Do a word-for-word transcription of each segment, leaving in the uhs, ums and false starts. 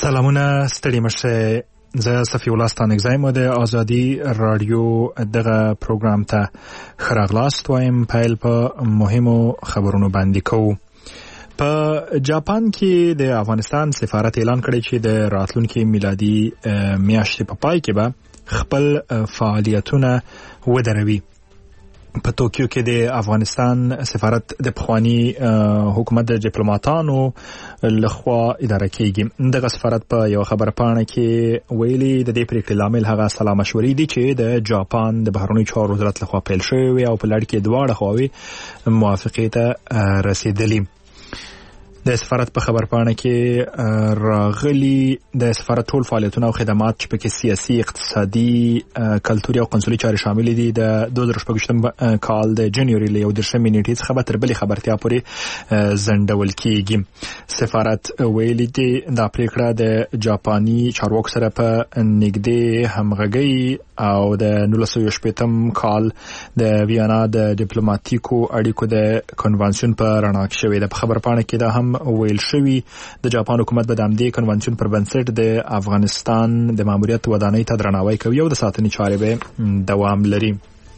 سلامونه ستړي مشه. زه صفی الله ستانکزی مو د آزادی رادیو دغه پروګرام ته خراغلاست وایم. پیل په مهمو خبرونو باندې کوو. په جاپان کې د افغانستان سفارت اعلان کړی چې د راتلونکي میلادي میاشتې په پای کې به خپل فعالیتونه ودروي. په توکیو کې د افغانستان سفارت د پخوانی حکومت د ډیپلوماټانو لخوا اداره کیږي. دغه سفارت په یو خبر پاڼه کې ویلي د دې پریکړې لامل هغه سلا مشورې دي چې د جاپان د بهرنیو چارو وزارت لخوا پیل شوی او په لړ کې دواړه خواوې موافقې ته رسیدلي. د سفارت په خبر پاڼه کې راغلي د سفارت ټول فعالیتونه او خدمات چې پکې سیاسي، اقتصادي، کلتوري او قنصلي چارې شامل دي د دوه زره شپږم کال د جنوري له یو دېرشمې نیټې څخه به تر بلې خبرتیا پورې ځنډول کیږي. سفارت ویلي دي دا پریکړه د جاپاني چارواکو سره په نږدې همغږۍ او د نولس سوه شپېتم کال د ویانا د ډیپلوماټیکو اړیکو د کنوانسیون په رڼا کې شوې ده. په خبر پاڼه کې دا هم ویل شوی د جاپان حکومت به د همدې کنوانسیون پر بنسټ د افغانستان د ماموریت ودانۍ ته درناوی کوي او د ساتنې چارې به دوام لري.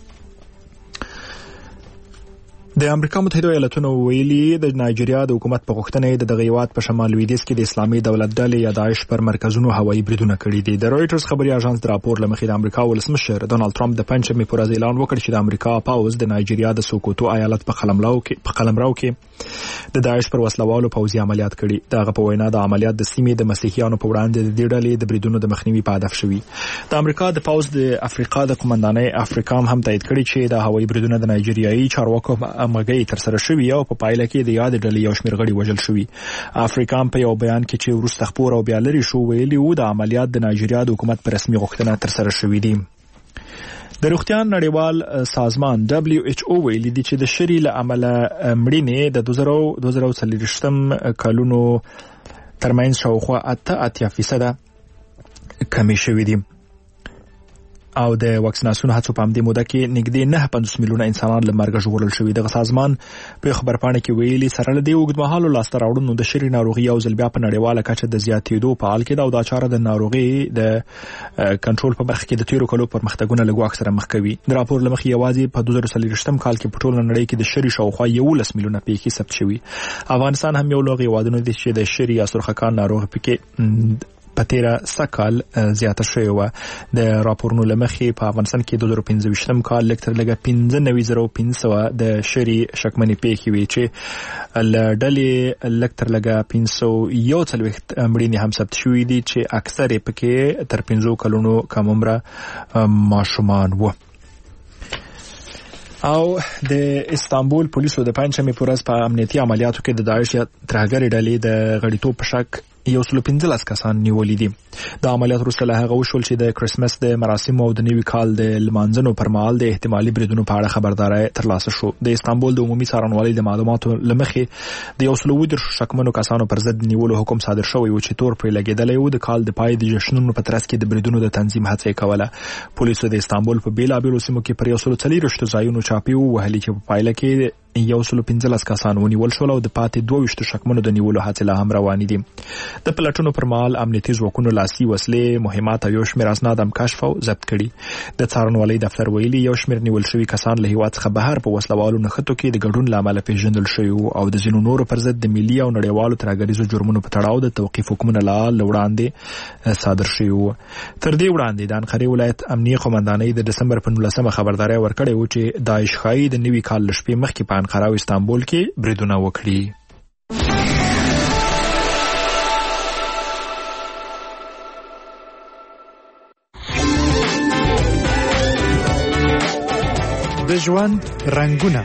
د امریکا متحده ایالاتونو ویلي د نایجیریا د حکومت په غوښتنه د دغه هیواد په شمال لویدیځ کې د اسلامي دولت ډلې یا داعش پر مرکزونو هوایي بریدونه کړي دي. د رویټرز خبري اژانس د راپور له مخې د امریکا ولسمشر ډونالد ټرمپ د پنځمې پر ورځ اعلان وکړ چې د امریکا پوځ د نایجیریا د سوکوتو ایالت په قلمرو کې په قلمرو کې د داعش پر وسلوالو پوځي عملیات کړي. دغه په وینا د عملیات د سیمې د مسیحیانو په وړاندې د دې ډلې د بریدونو د مخنیوي په هدف شوي. د امریکا د پوځ د افریقا د قومندانۍ افریقام هم تایید کړي چې د هوایي بریدونو د نایجیریایي چارواکو همغږۍ ترسره شوی او په پایله کې د یاد ډلې یو شمېر غړي وژل شوي. افریقام په یو بیان کې چې وروسته خپور او بیا لري شو ویلي وو د عملیات د نایجیریا د حکومت پر رسمي غوښتنه ترسره شوي دي. د روغتیا نړیوال سازمان دبليو ایچ او ویلي دي چې د شری له امله مړینې د دوه زره څلوېښتم کلونو ترمنځ شاوخوا اته اتیا فیصده کمې شوې دي او د واکسیناسیون هڅو په همدې موده کې نږدې نه پنځوس میلیونه انسانان له مرګه ژغورل شوي. دغه سازمان په خبرپاڼه کې ویلي سره له دې اوږدمهالو لاسته راوړنو د شری ناروغي او ځل بیا په نړیواله کچه د زیاتېدو په حال کې ده او دا چاره د ناروغي د کنټرول په برخه کې د تیرو کلو پرمختګونه له ګواښ سره مخ کوي. د راپور له مخې یوازې په دوه زره څلوېښتم کال کې په ټوله نړۍ کې د شری شاوخوا یولس میلیونه پیښې ثبت شوي. افغانستان هم یو له هغو هېوادونو دی چې د شری یا سرخکان ناروغي پکې په تیره سکال زیاته شوې وه. د راپورونو له مخې په افغانستان کې دوه زره پنځه ویشتم کال لږ تر لږه پنځه نوي زره پنځه سوه د شری شکمنې پیښې وې چې له ډلې لږ تر لږه پنځه سوه یو څلوېښت مړینې هم ثبت شوي دي چې اکثر یې پکې تر پنځو کلونو کم عمره ماشومان وو. او د استانبول پولیسو د پنځمې پر ورځ په امنیتي عملیاتو کې د داعش یا ترهګرې ډلې د غړیتوب په شک یو سل پنځلس کسان نیولي دي. د عملیات وروسته له هغه وشول چې د کرسمس د مراسمو او د نوي کال د لمانځنو پر مهال د احتمالي بریدونو په اړه خبرداری ترلاسه شو. د استانبول د عمومي څارنوالۍ د معلوماتو له مخې د یو سل اووه دېرشو شکمنو کسانو پر ضد نیولو حکم صادر شوی و چې تور پرې لګېدلی و. د کال د پای د جشنونو په ترڅ کې د بریدونو د تنظیم هڅه یې کوله. پولیسو د استانبول په بېلابېلو سیمو کې پر یو سل څلېرویشتو ځایونو چاپې ووهلې چې په پایله کې یو سل پنځلس کسان ونیول شول او د پاتې دوه ویشتو شکمنو د نیولو هڅې لا هم روانې دي. د پلټنو پر مهال امنیتي ځواکونو لاسي وسلې، مهمات او یو شمېر اسناد هم کشف او ضبط کړي. د څارنوالۍ دفتر ویلي یو شمېر نیول شوي کسان له هېواد څخه بهر په وسلوالو نښتو کې د ګډون له امله پېژندل شوي وو او د ځینو نورو پر ضد د ملي او نړیوالو ترهګریزو جرمونو په تړاو د توقیف حکمونه له وړاندې صادر شوي وو. تر دې وړاندې د انقرې ولایت امنیه قومندانۍ د ډسمبر په نولسمه خبرداری ورکړې وو چې داعش ښایي د نوي کال له شپې مخکې په انقره او استانبول کې بریدونه وکړي. د ژوند رنګونه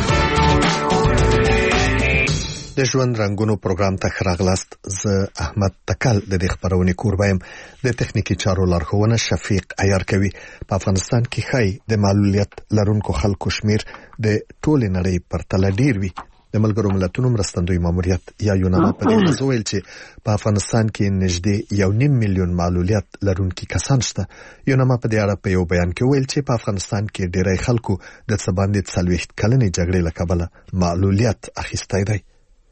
د ژوند رنګونو پروګرام ته راغلاست. زه احمد تکل د دې خبرونې کوربه یم. د تخنیکی چارو لارښوونه شفیق عیار کوي. په افغانستان کې خای د معلولیت لرونکو خلکو شمیر د ټولې نړۍ پرتله ډیر وي. د ملګرو ملتونو مرستندوی ماموریت یا یوناما په دې ورځ ویل چې په افغانستان کې نږدې یو نیم میلیون معلولیت لرونکي کسان شته. یوناما په دې اړه په یو بیان کې ویل چې په افغانستان کې ډیری خلکو د څه باندې څلوېښت کلنې جګړې له کبله معلولیت اخیستی دی.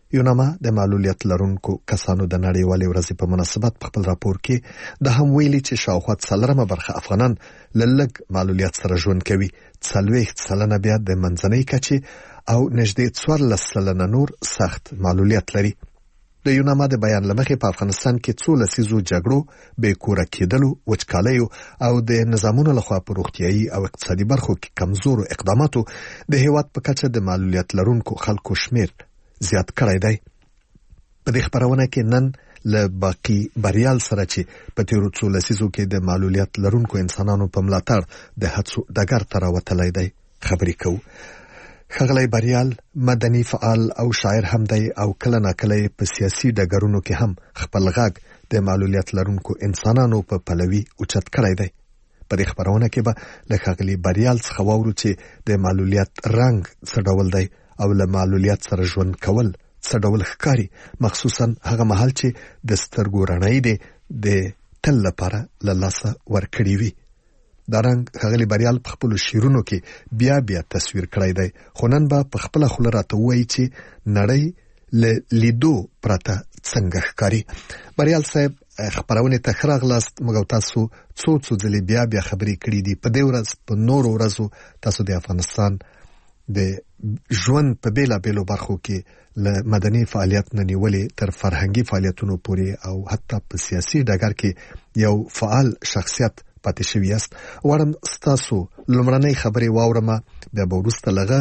یوناما د معلولیت لرونکو کسانو د نړیوالې ورځې په مناسبت په خپل راپور کې د هم ویلي چې شاوخوا څلورمه برخه افغانان له لږ معلولیت سره ژوند کوي، څلوېښت سلنه بیا د منځنۍ کچې او نږدې څوارلس سلنه نور سخت معلولیت لري. د یوناما د بیان لمخې په افغانستان کې څو لسیزو جګړو، بې کوره کېدلو، وچکالیو او د نظامونو لخوا په روغتیایي او اقتصادي برخو کې کمزورو اقداماتو د هیواد په کچه د معلولیت لرونکو خلکو شمیر زیات کړی دی. په دې خبرونه کې نن له باقی بریال سره چې په تیرو څو لسیزو کې د معلولیت لرونکو انسانانو په ملاتړ د هڅو ډګر ته راوتلی دی خبرې کوو. ښاغلی بریال مدني فعال او شاعر هم دی او کله ناکله په سیاسي ډګرونو کې هم خپل غږ د معلولیت لرونکو انسانانو په پلوي اوچت کړی دی. په دې خبرونه کې به له ښاغلي بریال څخه واورو چې د معلولیت رنګ څه ډول دی او له معلولیت سره ژوند کول څه ډول ښکاري، مخصوصا هغه مهال چې د سترګو رڼایي دی د تل لپاره له لاسه ورکړي وي. دا رنګ ښاغلي بریال په خپلو شعرونو کې بیا بیا تصویر کړی دی، خو نن به په خپله خوله راته ووایي چې نړۍ له لیدو پرته څنګه ښکاري. بریال صاحب خپرونې ته ښه راغلاست. موږ تاسو څو څو ځلې بیا بیا خبرې کړي دي. په دې ورځ په نورو ورځو تاسو د افغانستان د ژوند په بیلابیلو برخو کې له مدني فعالیت نه نیولې تر فرهنګي فعالیتونو پورې او حتی په سیاسي ډګر کې یو فعال شخصیت پاتې شوي یاست. غواړم ستاسو لومړنۍ خبرې واورم، بیا به وروسته لږه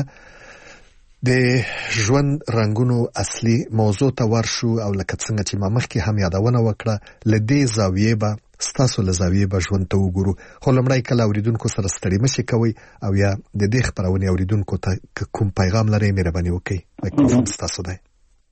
د ژوند رنګونو اصلي موضوع ته ورشو او لکه څنګه چې ما مخکې هم یادونه وکړه له دې زاویې به ستاسو له زاویې به ژوند ته وګورو. خو لومړی کله اوریدونکو سره ستړي مه کوئ او یا د دې خپرونې اوریدونکو ته کوم پیغام لرئ مهرباني وکړئ. میکروفون ستاسو دی.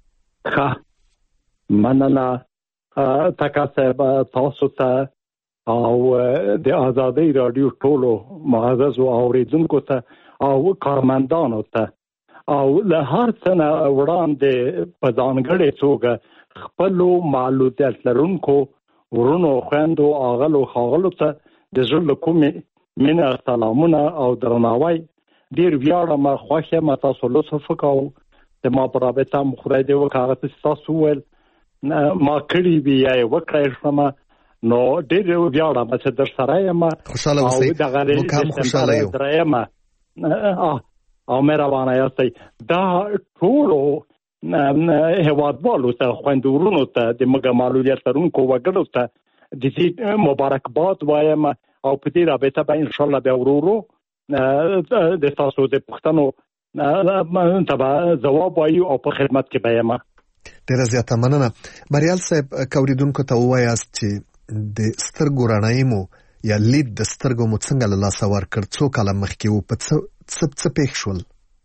ښه مننه تکا صاحب، تاسو ته او د آزادۍ رادیو ټولو معززو اوریدونکو ته او کارمندانو ته او له هر څه نه وړاندې په ځانګړې توګه خپلو معلولیت لرونکو ورونو، خویندو، اغلو، ښاغلو ته د زړه له کومې مینه، سلامونه او درناوی. ډېر ویاړم، خوښ یم تاسو لطف وکړو د ما په رابطه م خدای دې وکړه هغه څه ستاسو وویل ما کړي وي یا یې وکړی شومه، نو ډېر ویاړم چې در سره یم. خوشحاله اوسئ، موږ هم خوشحاله یو او مهربانه یاستئ. دا ټولو هیوادوالو ته، خویندو ورونو ته، د موږ معلولیت لرونکو وګړو ته د دې مبارکباد وایم او په دې رابطه به انشاءالله بیا ورو ورو د تاسو د پوښتنو ته به ځواب وایو او په خدمت کې به یم. ډېره زیاته مننه. بریال صاحب، که اوریدونکو ته ووایاست چې د سترګو رڼایي مو یا لید د سترګو مو څنګه له لاسه ورکړ، څو کاله مخکې و، په څه څه پېښ شول؟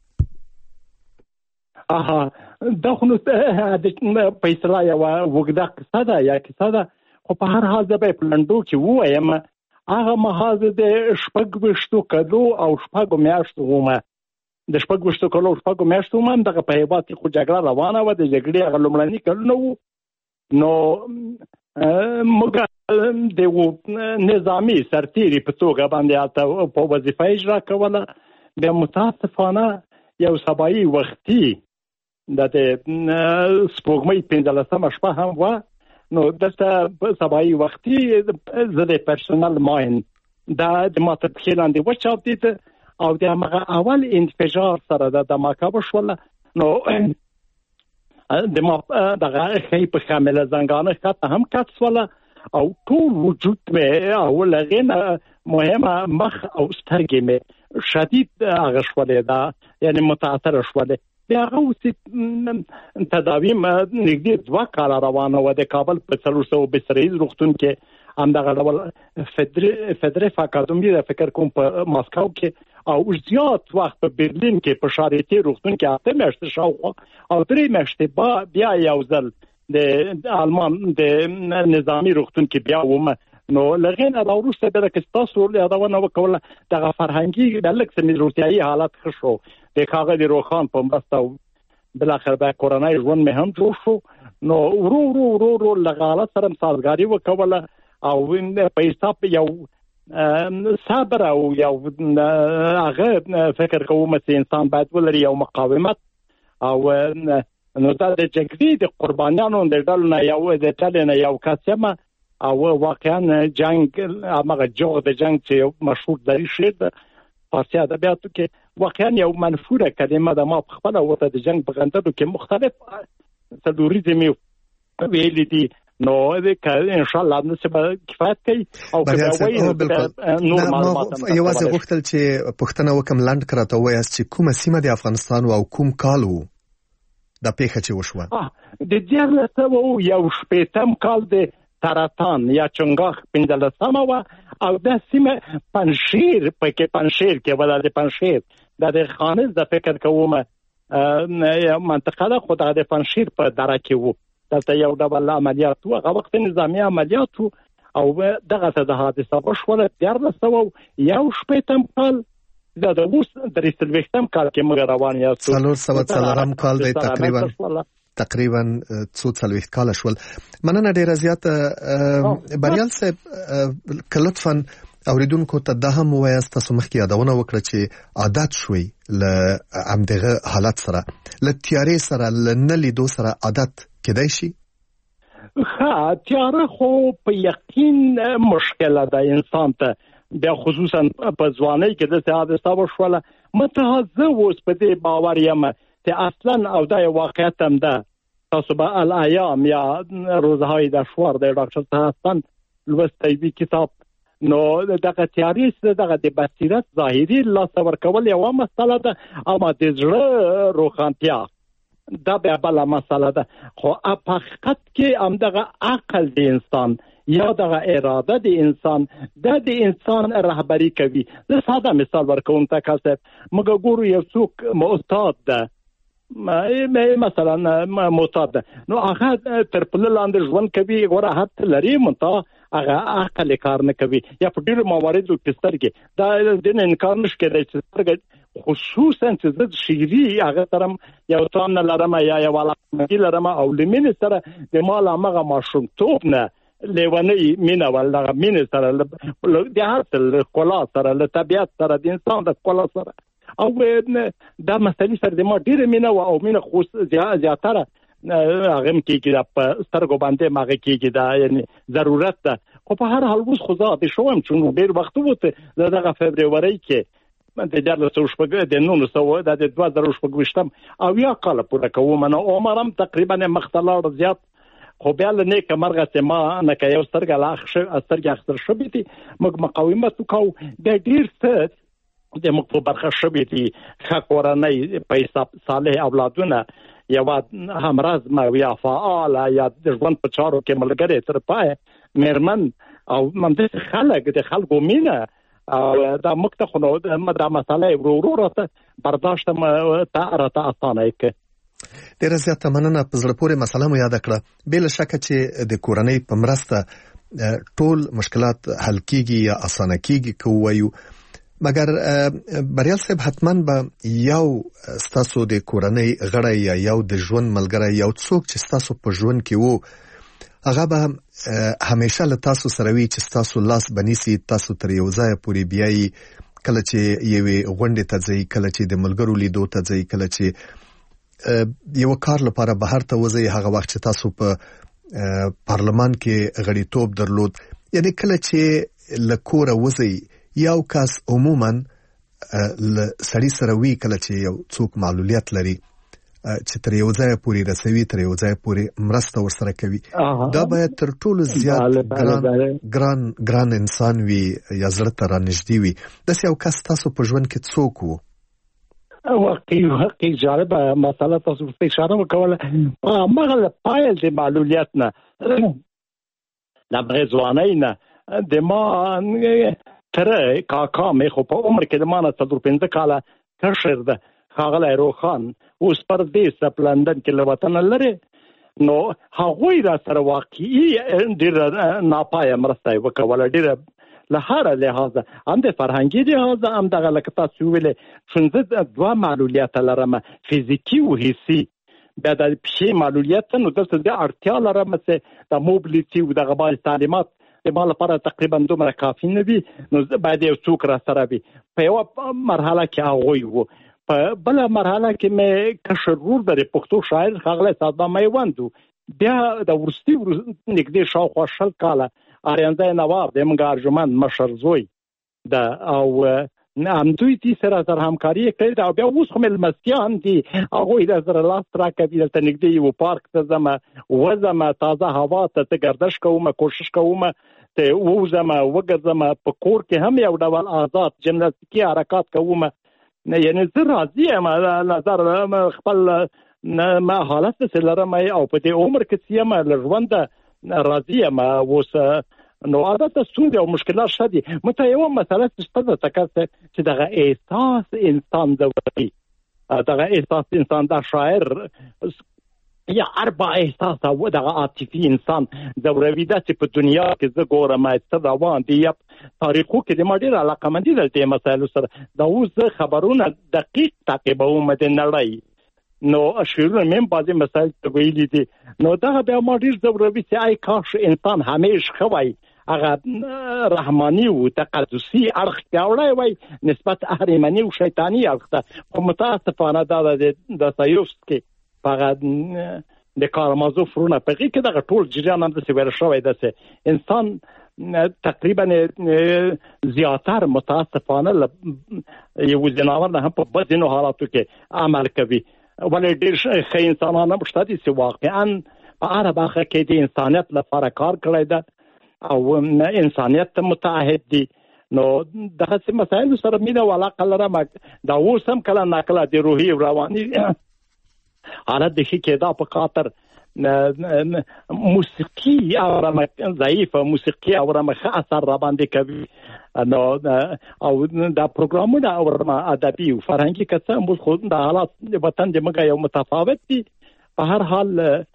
اها دا خو نو په اصطلاح یوه اوږده قصه ده یا کیسه ده، خو په هر حال زه به یې په لنډو کې ووایم. هغه مهال زه د شپږ ویشتو کلو او شپږو میاشتو وم. د شپږ ویشتو کلو او شپږو میاشتو وم. دغه په هېواد کې خو جګړه روانه وه، د جګړې هغه لومړني کلونه وو. نو موږ د نظامي سرتیري په توګه باندې هلته په وظیفه اجرا کوله. بیا متاسفانه یو سبایي وختي د سپوږمۍ پنځلسمه شپه هم وه، نو دلته سبایي وختي زه د پرسونل ماین دا د ما تر پښې لاندې وچاودېد او د همغه اول انفجار سره د دماکه وشوله. نو د ما دغه ښۍ په خامله زنګانه ښکته هم کټ شوله او ټول وجود مې او له هغې نه مهمه مخ او سترګې مې شدید هغه شولې ده، یعنې متاثره شولې. د هغه اوسې تداوي نږدې دوه کاله روانه وه. د کابل په څلور سوه بستریز روغتون کې همدغه ډول فدرف اکاډمي د فکر کوم په ماسکو کې او زیات وخت په برلین کې په شارټي روغتون کې اته میاشتې شاوخوا او درې میاشتې بیا یو ځل د آلمان د نظامي روغتون کې بیا وم. نو لغې نه راوروسته بیا که ستاسو یادونه وکوله دغه فرهنګي د لږ څه مې روغتیایي حالت ښه شو. د ښاغلي روښان په مرسته او بالاخره بیا کورنی ژوند مې هم جوړ شو. نو ورو ورو ورو ورو له حالت سره م سازګاري وکوله او په حساب یو صبر او یو هغه فکر کوم چې انسان باید ولري یو مقاومت او نو دا د جګړې د قربانیانو د ډول نه یو د ټل نه یو کسمه او واقعا جنگ هغه جوړ د جنگ چې مشهور دی شي د فارسی ادبیاتو کې واقعا یو منفوره کلمه د ما په خپل وته د جنگ په غندلو کې مختلف تدوریزم ویل دي نو د ان شاء الله نو سبا کفایت کوي او کوي نو معلومات یوازې غوښتل چې پښتنه وکم لاند کراته وایي چې کومه سیمه د افغانستان او کوم کال وو د پیښه چې وشوه د دیارلس سوه یو شپېتم کال د تراتان یا چنګاخ پنځلسمه وه او د سیمه پنشیر پکې پنشیر کې ولا د پنشیر د خانز د فکر کومه منطقه ده خو د پنشیر په دره کې وو دلته یو ډول عملیات وو هغه وخت نظامی عملیات وو او دغه ته د حادثه وشوله دیارلس سوه یو شپېتم کال دا د اوس درې څلوېښتم کال کې موږ روان یاستو څلور سوه څلورم کال دی تقریبا تقریبا څو څلوېښت کاله شول. مننه ډیره زیاته بریال صاحب که لطفا اوریدونکو ته دا هم ووایاست تاسو مخکې یادونه وکړه چې عادت شوي له همدغه حالت سره له تیارې سره له نه لیدو سره عادت کېدای شي؟ ښه تیاره خو په یقین مشکله ده انسان ته بیا خصوصا په ځوانۍ کې داسې حادثه وشوله متحزه اوس په دې باور یم چې اصلا او دا یو واقعیت هم ده تاسو به الایام یا روزهای دشوار د ډاکټر طه لوستی وي کتاب نو دغه تیارې سره دغه د بصیرت ظاهري لاسته ورکول یوه مسله ده اما د زړه روښانتیا دا بیا بله مسله ده خو په حقیقت کې همدغه عقل د انسان یا دغه اراده د انسان د د انسان رهبری کوي. زه ساده مثال ورکوم تا کاسه موږ ګورو یو څوک معتاد ده مثلا معتاد ده نو هغه تر پله لاندې ژوند کوي غوره حد لري منتها هغه عقل کار نه کوي یا په ډېرو مواردو کې سترګې دا د انکار نشي کېدای چې سترګې خصوصا چې د شعري هغه سره یو تام نه لرم یا یو علاقه لرم او لمن سره د مال هغه ماشومتوب نه لیونی مینه ول دغه مینه سره د هر څه کلا سره له طبیعت سره د انسان د کلا سره او دا مسلې سره د ما ډېره مینه او مینه خو زیاتره هغه هم کېږي په سترګو باندې ماغه کېږي دا یعنی ضرورت ده خو په هر حال اوس خو زه عادي شوم چې ډېر وخت وته دغه فبروري کې د دیارلس سوه شپږ د نولس سوه د دوه زره شپږویشتم او یا کاله پوره کوم نو عمر هم تقریبا مختلف زیات خو بیا له نیکه مرغه چې ما نه که یو سترګه لا سترګې اخیستل شوې دي موږ مقاومت وکړو بیا ډېر څه د موږ په برخه شوې دي ښه کورنۍ په حساب صالح اولادونه یوه همرزمه یا فعاله یا د ژوند په چارو کې ملګرې تر پایه مېرمن او همداسې خلک د خلکو مینه دا موږ ته خو نو دا مسله ورو ورو راته برداشت راته اسانه یې کړه. ډیره زیاته مننه. په زړه پورې مسله مو یاده کړه. بې له شکه چې د کورنۍ په مرسته ټول مشکلات حل کیږي یا اسانه کیږي که ووایو مګر بریال صاحب حتما به یو ستاسو د کورنۍ غړی یا یو د ژوند ملګری یو څوک چې ستاسو په ژوند کې وو هغه به همیشه له تاسو سره وي چې ستاسو لاس بنیسي تاسو تر یو ځایه پورې بیایي کله چې یوې غونډې ته ځئ کله چې د ملګرو لیدو ته ځئ کله چې یو کار لپاره بهر ته وځئ هغه وخت چې تاسو په پارلمان کې غړیتوب درلود یعنی کله چې له کوره وځئ یو کس عموما له سړي سره وي کله چې یو څوک معلولیت لري چې تر یو ځای پورې رسوي تر یو ځای پورې مرسته ورسره کوي دا باید تر ټولو زیات ګران ګران ګران انسان وي یا زړه ته رانږدې وي. داسې یو کس تاسو په ژوند کې څوک وو؟ واقعي واقعي جالبه مسله تاسو په اشاره وکړه هغه پایل د معلولیت نه د ځوانۍ نه د ما تر کاکا مې خو په عمر کې د ما نه څلور پنځه کاله کشر ده ښاغلی روخان اوس پردیس په لندن کې له وطنه لرې نو هغوی را سره واقعي ډېره ناپایه مرسته یې وکوله ډېره له هره لحاظه هم د فرهنګي لحاظه هم دغه لکه تاسو ویلې چون زه دوه معلولیته لرم فزیکي او حسي بیا د پښې معلولیت نو دلته د اړتیا لرم چې د موبلیتي او دغه باندې تعلیمات د ما لپاره تقریبا دومره کافي نه وي نو باید یو څوک را سره وي په یوه مرحله کې هغوی وو په بل مرحله کې مې کشر ورور د پښتو شاعر ښاغلی سعدالله میوند بیا د ورستي نږدې شاوخوا شل کاله آریانزی نواب د موږ ارجمند مشر زوی د او همدوی دي سره سره همکاري کړې ده او بیا اوس خو مې لمسیان دي هغوی د سره لاس راکوي دلته نږدې یو پارک ته ځم وځم تازه هوا ته ته ګردش کوم کوشش کوم ته وځم وګرځم په کور کې هم یو ډول آزاد جمناستیکي حرکات کوم یعنی زه راضي یم نظر خپل ما حالت څه لرم او په دې عمر کې یم له ژونده راضي یم اوس نو عادت ستونزې او مشکلات شدي مته یو مسله څه ده چې دغه احساس انسان دوی دغه احساس انسان د شاعر یا اربع احساس او دغه عاطفي انسان دوروي د په دنیا کې زه ګورم چې روان دي تاریخو کې د ماډر علاقه مندي د دې مسایلو سره دا اوس خبرونه دقیق تعقیبوم د نړۍ نو اشیرونه مم بعضی مسائل ته ویلي دي نو دا بیا ما ډیر ضروري چې آی کاش انسان همیش خوای هغه رحماني او تقدسي اړخ کاوړای وای نسبت اهریمنی او شیطانی اړخ ته خو متاسفانه دا د سایوفسکي فقط د کارمازو فرونه په کې دغه ټول جریان هم د سویر شوی ده انسان تقریبا زیاتر متاسفانه یو ځناور نه په بدینو حالاتو کې عمل کوي ولې ډېر ښه انسانان هم شته دي چې واقعا په هره برخه کې د انسانیت لپاره کار کړی ده او انسانیت ته متعهد دي نو دغه مسایل سره مینه او علاقه لرم دا اوس هم کله ناکله د روحي او رواني حالت د ښه کېدا په خاطر موسیقي اورم ضعیفه موسیقي اورم ښه اثر را باندې کوي نو او دا پروګرامونه اورم ادبي او فرهنګي کڅه موږ خو د حالات د وطن د مګا یو متفاوت دي په هر حال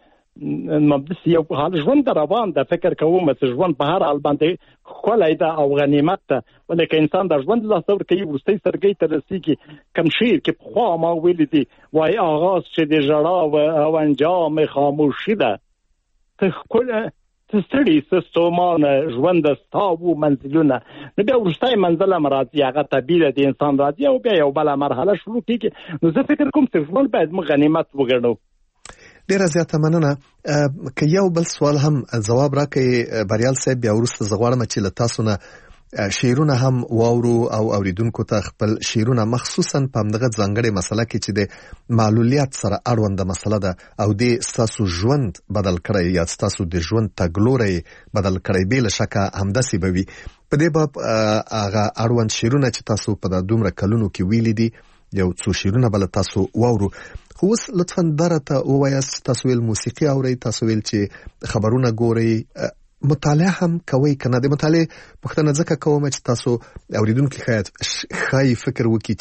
مبدس یو حال ژوند روان د فکر کوم چې ژوند په هر حال باندې خولای دا او غنیمت ده ولکه انسان د ژوند لا څور کوي ورستي سرګي ته رسیږي کم شیر کې خو ما ویل دي وای آغاز چې د جړا او انجام خاموشي ده ته خپل ستړي سستومان ژوند ستاو منزلونه نو بیا ورستای منزل مرادي هغه طبيعي د انسان راځي او بیا یو بل مرحله شروع کیږي نو زه فکر کوم چې ژوند باید موږ غنیمت وګڼو ډیره زیاته مننه که یو بل سوال هم جواب راکړي بریال صاحب بیا ورسته زغواړم چې له تاسو نه شعرونه هم واورو او اوریدونکو ته خپل شعرونه مخصوصا په همدغه ځانګړې مسله کې چې د معلولیت سره اړوند مسله ده او د تاسو ژوند بدل کړی یا تاسو د ژوند تګلوري بدل کړی به له شکه همداسي به وي په دې باب هغه اړوند شعرونه چې تاسو په د دومره کلونو کې ویلي دي یو څو شعرونه بل تاسو واورو خو اوس لطفا درته ووایاست تاسو ویل موسیقي اورئ تاسو ویل چې خبرونه ګورئ مطالعه هم کوي کنه د مطالعه پښتنه ځکه کوم چې تاسو اوریدونکو خیات خای فکر وکړي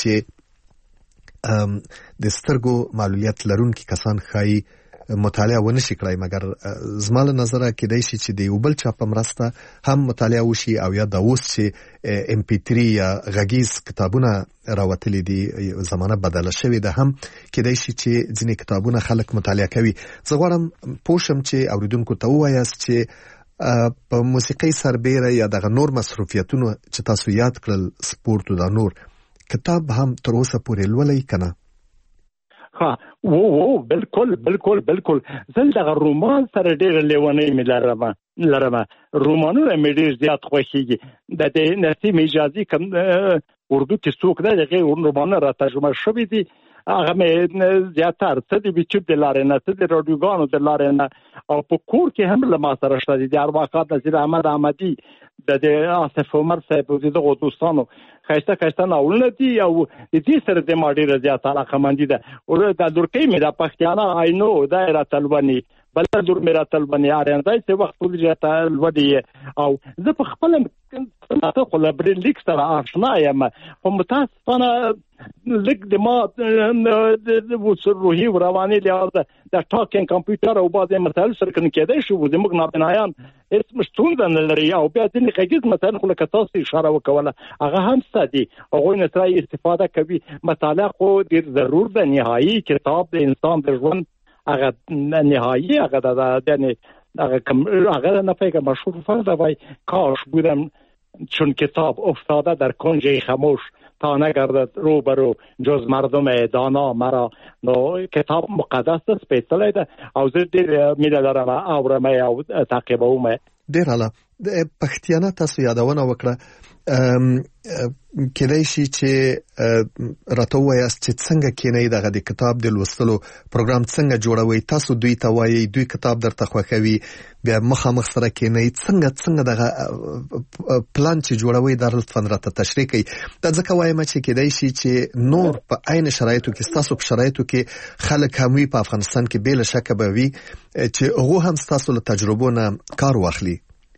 چې د سترګو معلولیت لرونکي کسان خای مطالعه ونشي کړای مګر زماله نظر کې دای شي چې د یو بل چا په مرسته هم مطالعه وشي او یا د اوس چې ام پی تھری یا غږیز کتابونه راوتلي دي زمانه بدله شوې ده هم کې دای شي چې ځینې کتابونه خلک مطالعه کوي زه غواړم پوښم چې اوریدونکو ته ووایاست چې په موسیقي سربېره یا دغه نور مصروفیتونو چې تاسو یاد کړل سپورت او د نور کتاب هم تر اوسه پورې لولئ کنه ها وو وو بالکل بالکل بالکل زل دغه رومان سره ډېر لیونی مې لرم لرم رومانونه مې ډېر زیات خوښیږي د دې نسیم اجازي کوم اردو کې څوک دا دغه رومانونه را ترجمه شوی دي هغه مې زیاتره څه د یوټیوب د لارې نه څه د رادیوګانو د لارې نه او په کور کې هم له ما سره شته دي ارواقات نصیر احمد احمدي د آصف عمر صاحب او دغه دوستانو خاصه خاصه ناولونه دي او دې سره د ماډي رضایت علاقه مندي ده او د درکې مې د پښتانه آینو دایره تلونی بل دور مې راتلونی اړندای څه وخت ولې تلونی او زه په خپل تاسو خو له بریلیک سره آشنا یم په متاسفانه لګ د ما د وسر روحي رواني لحاظ د ټاکینګ کمپیوټر او بعضې مسایل سره کنه کېدای شو د موږ نابنایان اسم شتون نه لري او بیا ځینې غږیز مثلا خو لکه تاسو اشاره وکوله هغه هم ستدي هغه نه ترای استفاده کوي مطالعه خو ډیر ضرور ده نهایي کتاب د انسان د ژوند هغه نهایي هغه د یعنی هغه کوم هغه نه فکر مشهور فرض وای کاش بودم چون کتاب افتاده در کنج خاموش تا نگردد روبرو جز مردم دانا مرا. نو کتاب مقدس است، پیچیده ده او زه ډېر مینه لرم اورم او تعقیبوم. ډېر اعلی. د پښتانه تاسو یادونه وکړه، کېدای شي چې راته ووایاست چې څنګه کینئ دغه د کتاب د لوستلو پروګرام څنګه جوړوي، تاسو دوی ته وایي دوی کتاب درته خوښوي، بیا مخامخ سره کینئ، څنګه څنګه دغه پلان چې جوړوي دا لطفاً راته تشریح کړئ. دا ځکه وایم چې کېدای شي چې نور په عین شرایطو کې ستاسو په شرایطو کې خلک هم وي په افغانستان کې بې له شکه به وي چې هغه هم ستاسو له تجربو نه کار واخلي.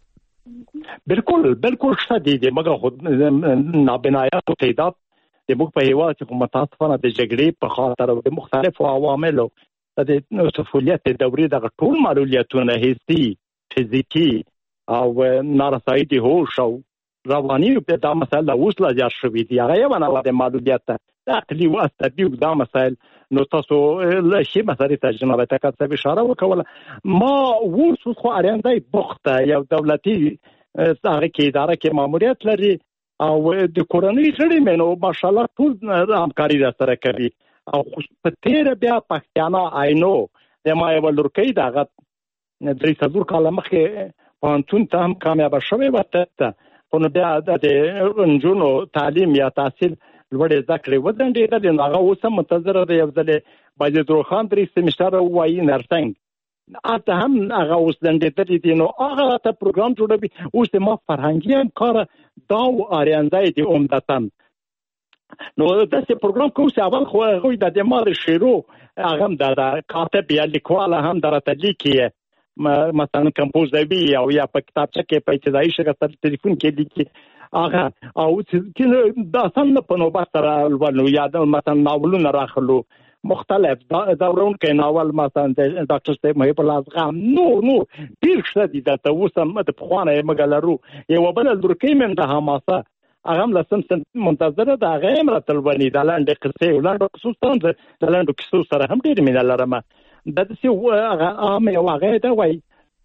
بالکل بالکل شته دي د مګه خود نابنایات او تعداد د موږ په هیواد کې متاسفانه د جګړې په خاطر او د مختلفو عواملو د طفولیت دورې د ټول معلولیتونه حسي فزیکی او نارسایی د هوش او رواني په دا مسله اوس لا زیات شوې دي. هغه یو نه د معلولیت د عقلي او عصبي دا مسایل نو تاسو له شي مساري ترجمه ته کاڅه اشاره وکوله. ما اوس خو اړیندای بوخته یو دولتي هغه کې اداره کې ماموریت لري او د کورنۍ غړي مینو ماشاءالله ټول همکاري سره کوي او په تیر بیا پښتانه آینو د ما یو لورکې دغه درې څلور کاله مخکې پانتون ته هم کامیاب شوی وته خو نو بیا د انجونو تعلیم یا تحصیل لوړ زده کړې ودرېدل نو هغه اوس هم منتظر دی یو ځل باید دروخان درې سیمستر وایي نرسنګ اته هم هغه اوس دندې دي نو هغه ته پروګرام جوړوي. اوس د ما فرهنګي هم کار دا او اړیندای دي عمدتاً نو داسې پروګرام کوم چې اول خو هغوی د دماغ شیرو هغه هم د کاتب یا لیکوال هم درته لیکي مثلا کمپوزوي او یا په کتابچه کې په ابتدایي شکل تر ټلیفون کې لیکي هغه او چې دا سم په نوبت سره ولنو یا مثلا ناولونه راخلو مختلف دورون کې ناول مثلا ډاکټر صاحب محب الله ازغام نو نو ډیر ښه دي دا ته وسم د پخوانه مګلرو یو بل درکې من د حماسه هغه لسم منتظر ده هغه امرتل ونی د لاندې قصې ولاندې خصوصا د لاندې قصو سره هم ډیر مینه لرم. د څه هغه عام یو هغه دا وای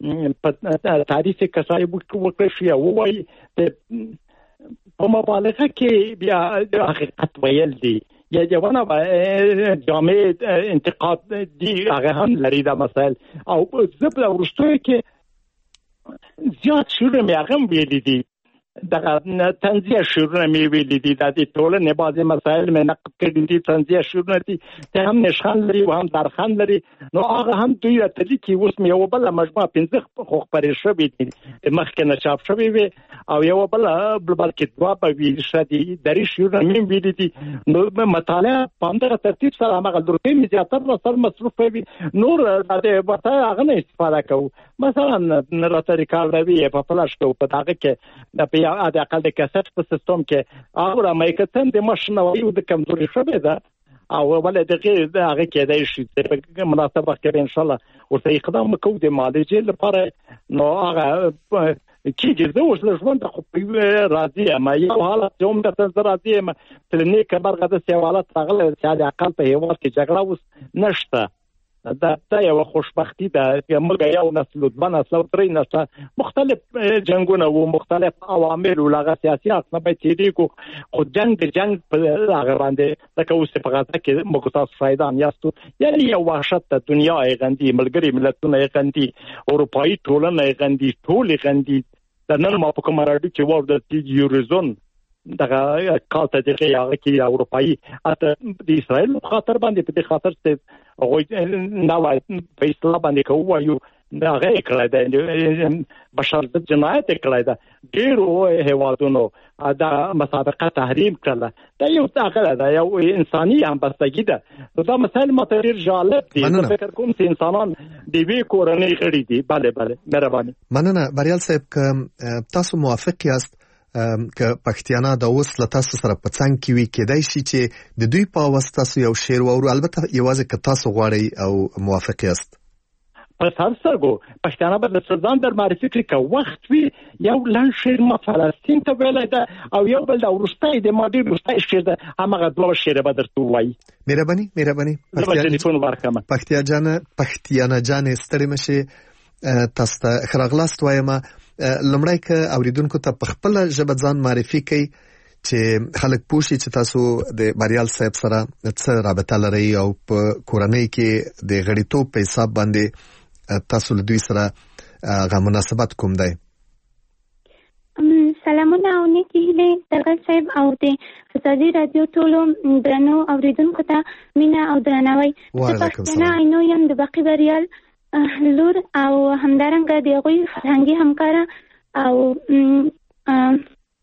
په تاریخ کې کسای وکړ شي او وای په مبالغه کې بیا د حقیقت ویل دي یا جوانه جامع انتقاد دی هغه هم لري دا مسائل او زبل ورستوي کې زیات شروع مې هغه ویل دي دغه تنزیه شروع مې ویل دي د ټولنې بعضي مسائل مې نقد کړي دي تنزیه شروع دي ته هم نشان لري او هم درخان لري نو هغه هم دوی ته کې اوس مې یو بل مجموعه پنځه خو خبرې شوې دي مخکې نه چاپ شوې وي او یو بل بل کې دوا په ویل شدي درې شروع مې ویل دي نو مطالعه په همدغه ترتیب سره هغه درکې مې زیاتره سر مصروف وي نور د وته هغه نه استفاده کوو مثلا راته ریکارډ وی په فلاش کو په هغه کې د یا د اقل د کیسټ په سیستم کې هغه مایکتن د ماشینوي او د کمزوري شوه ده او ولې دغه هغه کېدای شي په مناسبه کې ان شاء الله ورته اقدام وکړو د معالجې لپاره نو هغه کېږي زه اوس له ژوند خو راضي یم یو حالت یوم درته راضي یم تل نه کبر غده سوالات راغله چې د اقل په هیواد کې جګړه اوس نشته دا دا یو خوشبختی ده چې موږ یو نسل د نسل او درې نسل مختلف جنگونه او مختلف عوامل او لغه سیاسي اصلا به تیری کو خو جنگ د جنگ په هغه باندې لکه اوس په غزه کې موږ تاسو فائدان یاستو یعنی یو وحشت د دنیا غندي ملګری ملتونه غندي اروپאי ټولنه غندي ټول غندي د نن ما په کومه راډیو کې ور د یوروزون دغه کاته دغه هغه کې اروپאי اته د اسرائیل په خاطر باندې په دې خاطر چې هغه نو په اسلام باندې کوو دا غیر کړی دا بشر د جنایت کړی دا ډیرو هیوادونو دا مسابقه تحریم کړله دا یو ځکه دا یو انساني همبستګي ده دا مسائل متغیر جالب دي فکر کوم چې انسانان د وی کورنۍ غړي دي bale bale مهرباني مننه بریال صاحب که تاسو موافق یاست که پښتانه د اوس له تاسو سره په څنګ کې وي کېدای شي چې د دوی په واسطه تاسو یو شعر وورو البته یوازې که تاسو غواړئ او موافق یاست په سرسرګو پښتانه به د سردان در معرفي کړي که وخت وي یو لنډ شعر ما فلسطین ته ویلی ده او یو بل د وروستی د ما ډېر وروستی شعر ده همغه دوه شعر به درته ووایي مهرباني مهرباني ټلیفون ورکړم پښتیا جانه پښتیانه جانې ستړې مشې تاسو ته ښه راغلاست وایم لمړی که اوریدونکو ته په خپل ژبه ځان معرفي کړئ چې خلک پوښي چې تاسو د بریال صاحب سره څه رابطه لرئ او په کورنۍ کې د غړیتوب په حساب باندې تاسو له دوی سره هغه مناسبت کوم دی. سلامونه او نیکی هیلې درغل صاحب او د ازادي رادیو ټولو درنو اوریدونکو ته مینا او درناوی. وعلیکم السلام. اینو یم د باقی بریال لور او همدارنګه د هغوی فرهنګي همکاره او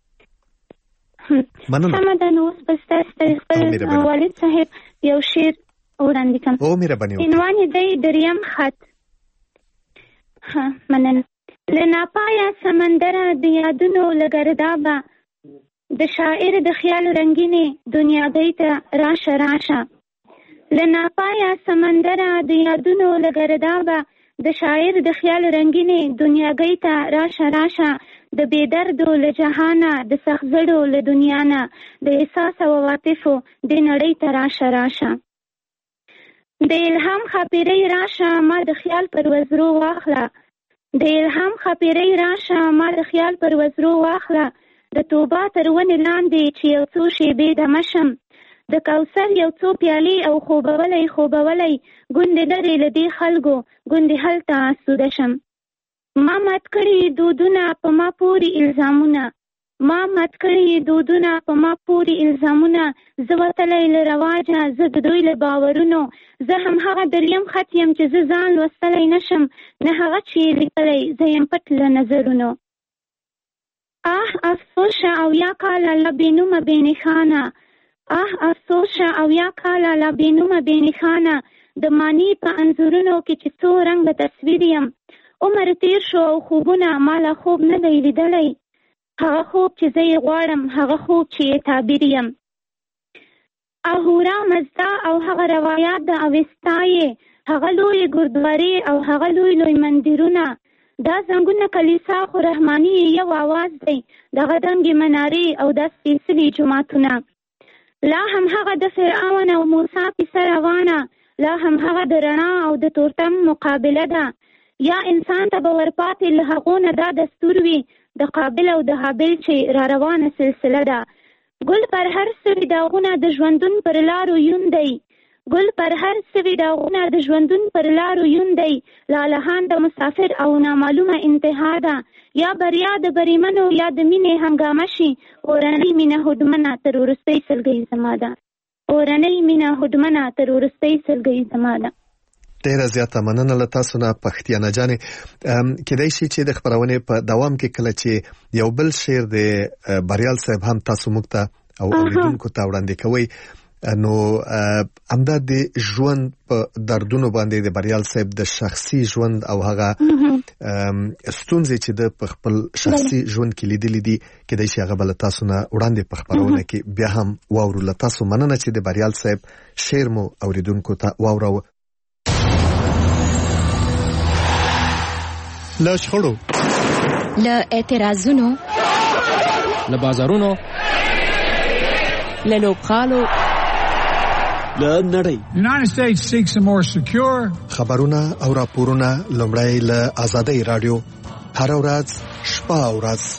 مننه. سمه ده نو اوس به ستاسو خپل والد صاحب یو شعر وړاندې کړم. او مهرباني وکړئ. عنوان یې دی دریم خط. ها مننه. له ناپایه سمندره د یادونو له ګردابه د شاعر د خیال رنګینې دنیاګۍ ته راشه راشه. له ناپایه سمندره د یادونو له ګردابه د شاعر د خیال رنګینې دنیاګۍ ته راشه راشه. د بېدردو له جهانه د سخزړو له دنیا نه د احساس او عواطفو د نړۍ ته راشه راشه. د الهام خاپیرۍ راشه ما د خیال پر وزرو واخله. د الهام خاپیرۍ راشه ما د خیال پر وزرو واخله. د توبه تر ونې لاندې چې یو څو شېبې دمه شم. د کوثر یو څو پیالې او خوبولی خوبولی ګوندې لرې له دې خلکو ګوندې هلته آسوده شم. ما مات کړي دودونه په ما پورې الزامونه. ما مات کړي دودونه په ما پورې الزامونه. زه وتلی له رواجه زه د دوی له باورونو. زه هم هغه دریم خط یم چې زه ځان لوستلی نشم نه هغه چې یې لیکلی زه یم پټ له نظرونو. آه افسوسه او یا کاله له بېنومه بېنښانه. آه افسوسه او یا کاله له بېنومه بېنښانه. د معنی په انځورونو کې چې څو رنګه تصویر یم. عمر تیر شو او خوبونه مالا خوب نه دی لیدلی. هغه خوب چې زه یې غواړم هغه خوب چې یې تعبیر یم. اهورا مزدا او هغه روایات د اوستا یې هغه لوی ګردوارې او هغه لوی لوی مندرونه. دا زنګونه کلیسا خو رحماني یو آواز دی. دغه دنګې منارې او دا سپېڅلي جوماتونه. لا هم هغه د فرعون او موسی کیسه روانه. لا هم هغه د رڼا او د تورتم مقابله ده. یا انسان ته به ورپاتې له هغو نه دا دستور وي د قابل او د حابل چې را روانه سلسله ده. ګل پر هر سوي داغونه د ژوندون پر لارو یون دی. ګل پر هر سوي داغونه د ژوندون پر لارو یون دی. لالهان د مسافر او نامعلومه انتها ده. یا بریا د بریمنو یا د مینې هنګامه شي. اورنۍ مینه هډمنه تر وروستۍ سلګۍ زما ده. اورنۍ مینه هډمنه تر وروستۍ سلګۍ زما ده. ډیره زیاته مننه له تاسو نه پښتیانه جانې. کېدای شي چې د خپرونې په دوام کې کله چې یو بل شعر د بریال صاحب هم تاسو موږ ته او اوریدونکو ته وړاندې کوئ نو همدا د ژوند په دردونو باندې د بریال صاحب د شخصي ژوند او هغه ستونزې چې د په خپل شخصي ژوند کې لیدلې دي کېدای شي هغه بل تاسو نه وړاندې په خپرونه کې بیا هم واورو. له تاسو مننه چې د بریال صاحب شعر مو اوریدونکو ته واوروه. له شخړو له اعتراضونو له بازارونو له لوبغالو له نړۍ. United States seeks a more secure. خبرونه او راپورونه لومړی له آزادۍ رادیو هر ورځ شپه او ورځ.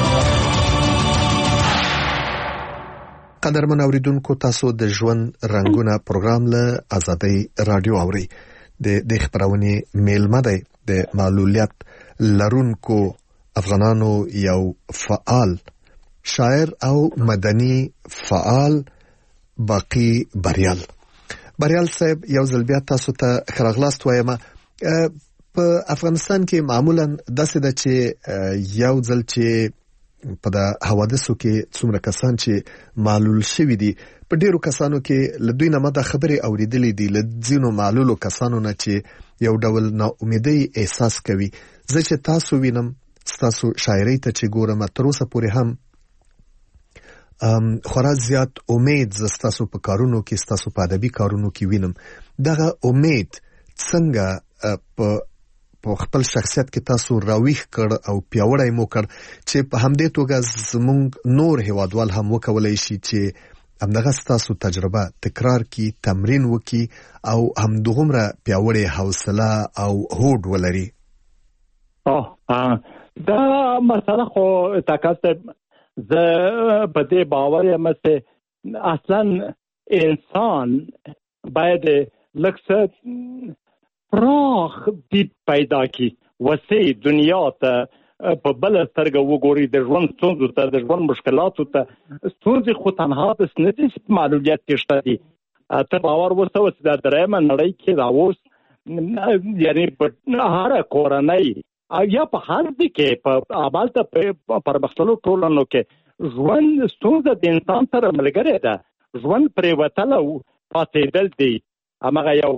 قدرمن اوریدونکو تاسو د ژوند رنگونه پروګرام له آزادۍ رادیو اوري. د د خبرونه میلمه دی د معلولیت لرونکو افغانانو یو فعال شاعر او مدني فعال باقی بریال. بریال صاحب یو ځل بیا تاسو ته خراغلاست وایم. په افغانستان کې معمولا داسې ده چې یو ځل چې په د حوادثو کې څومره کسان چې معلول شوي دي په ډیرو کسانو کې له دوی نه ما دا خبرې اورېدلې دي له ځینو معلولو کسانو نه چې یو ډول ناامیدۍ احساس کوي. زه چې تاسو وینم ستاسو شاعرۍ ته چې ګورم تر اوسه پورې هم خورا زیات امید زه ستاسو په کارونو کې ستاسو په ادبي کارونو کې وینم. دغه امید څنګه په په خپل شخصیت کې تاسو راویښ کړ او پیاوړی مو کړ چې په همدې توګه زموږ نور هیوادوال هم وکولای شي چې همدغه ستاسو تجربه تکرار کی تمرین وکي او همدغومره پیاوړی حوصله او هوډ ولري. او دا مسله خو تاسو ز په دې باور یم چې اصلا انسان باید لکه پراخ دید پیدا کی وسیع دنیا ته په بل سترګه وګوري د ژوند ستونزو ته د ژوند مشکلاتو ته ستونزې خو تنها د سنتي معلولیت کې شته دي ته باور وسو چې د درېمه نړۍ کې راوس یعنی په هر کورنۍ یا په هر ځای کې په عمل ته پر مختلفو ټولنو کې ژوند ستونزه د انسان سره ملګری ده ژوند پرې وتل او پاتېدل دي امغه یو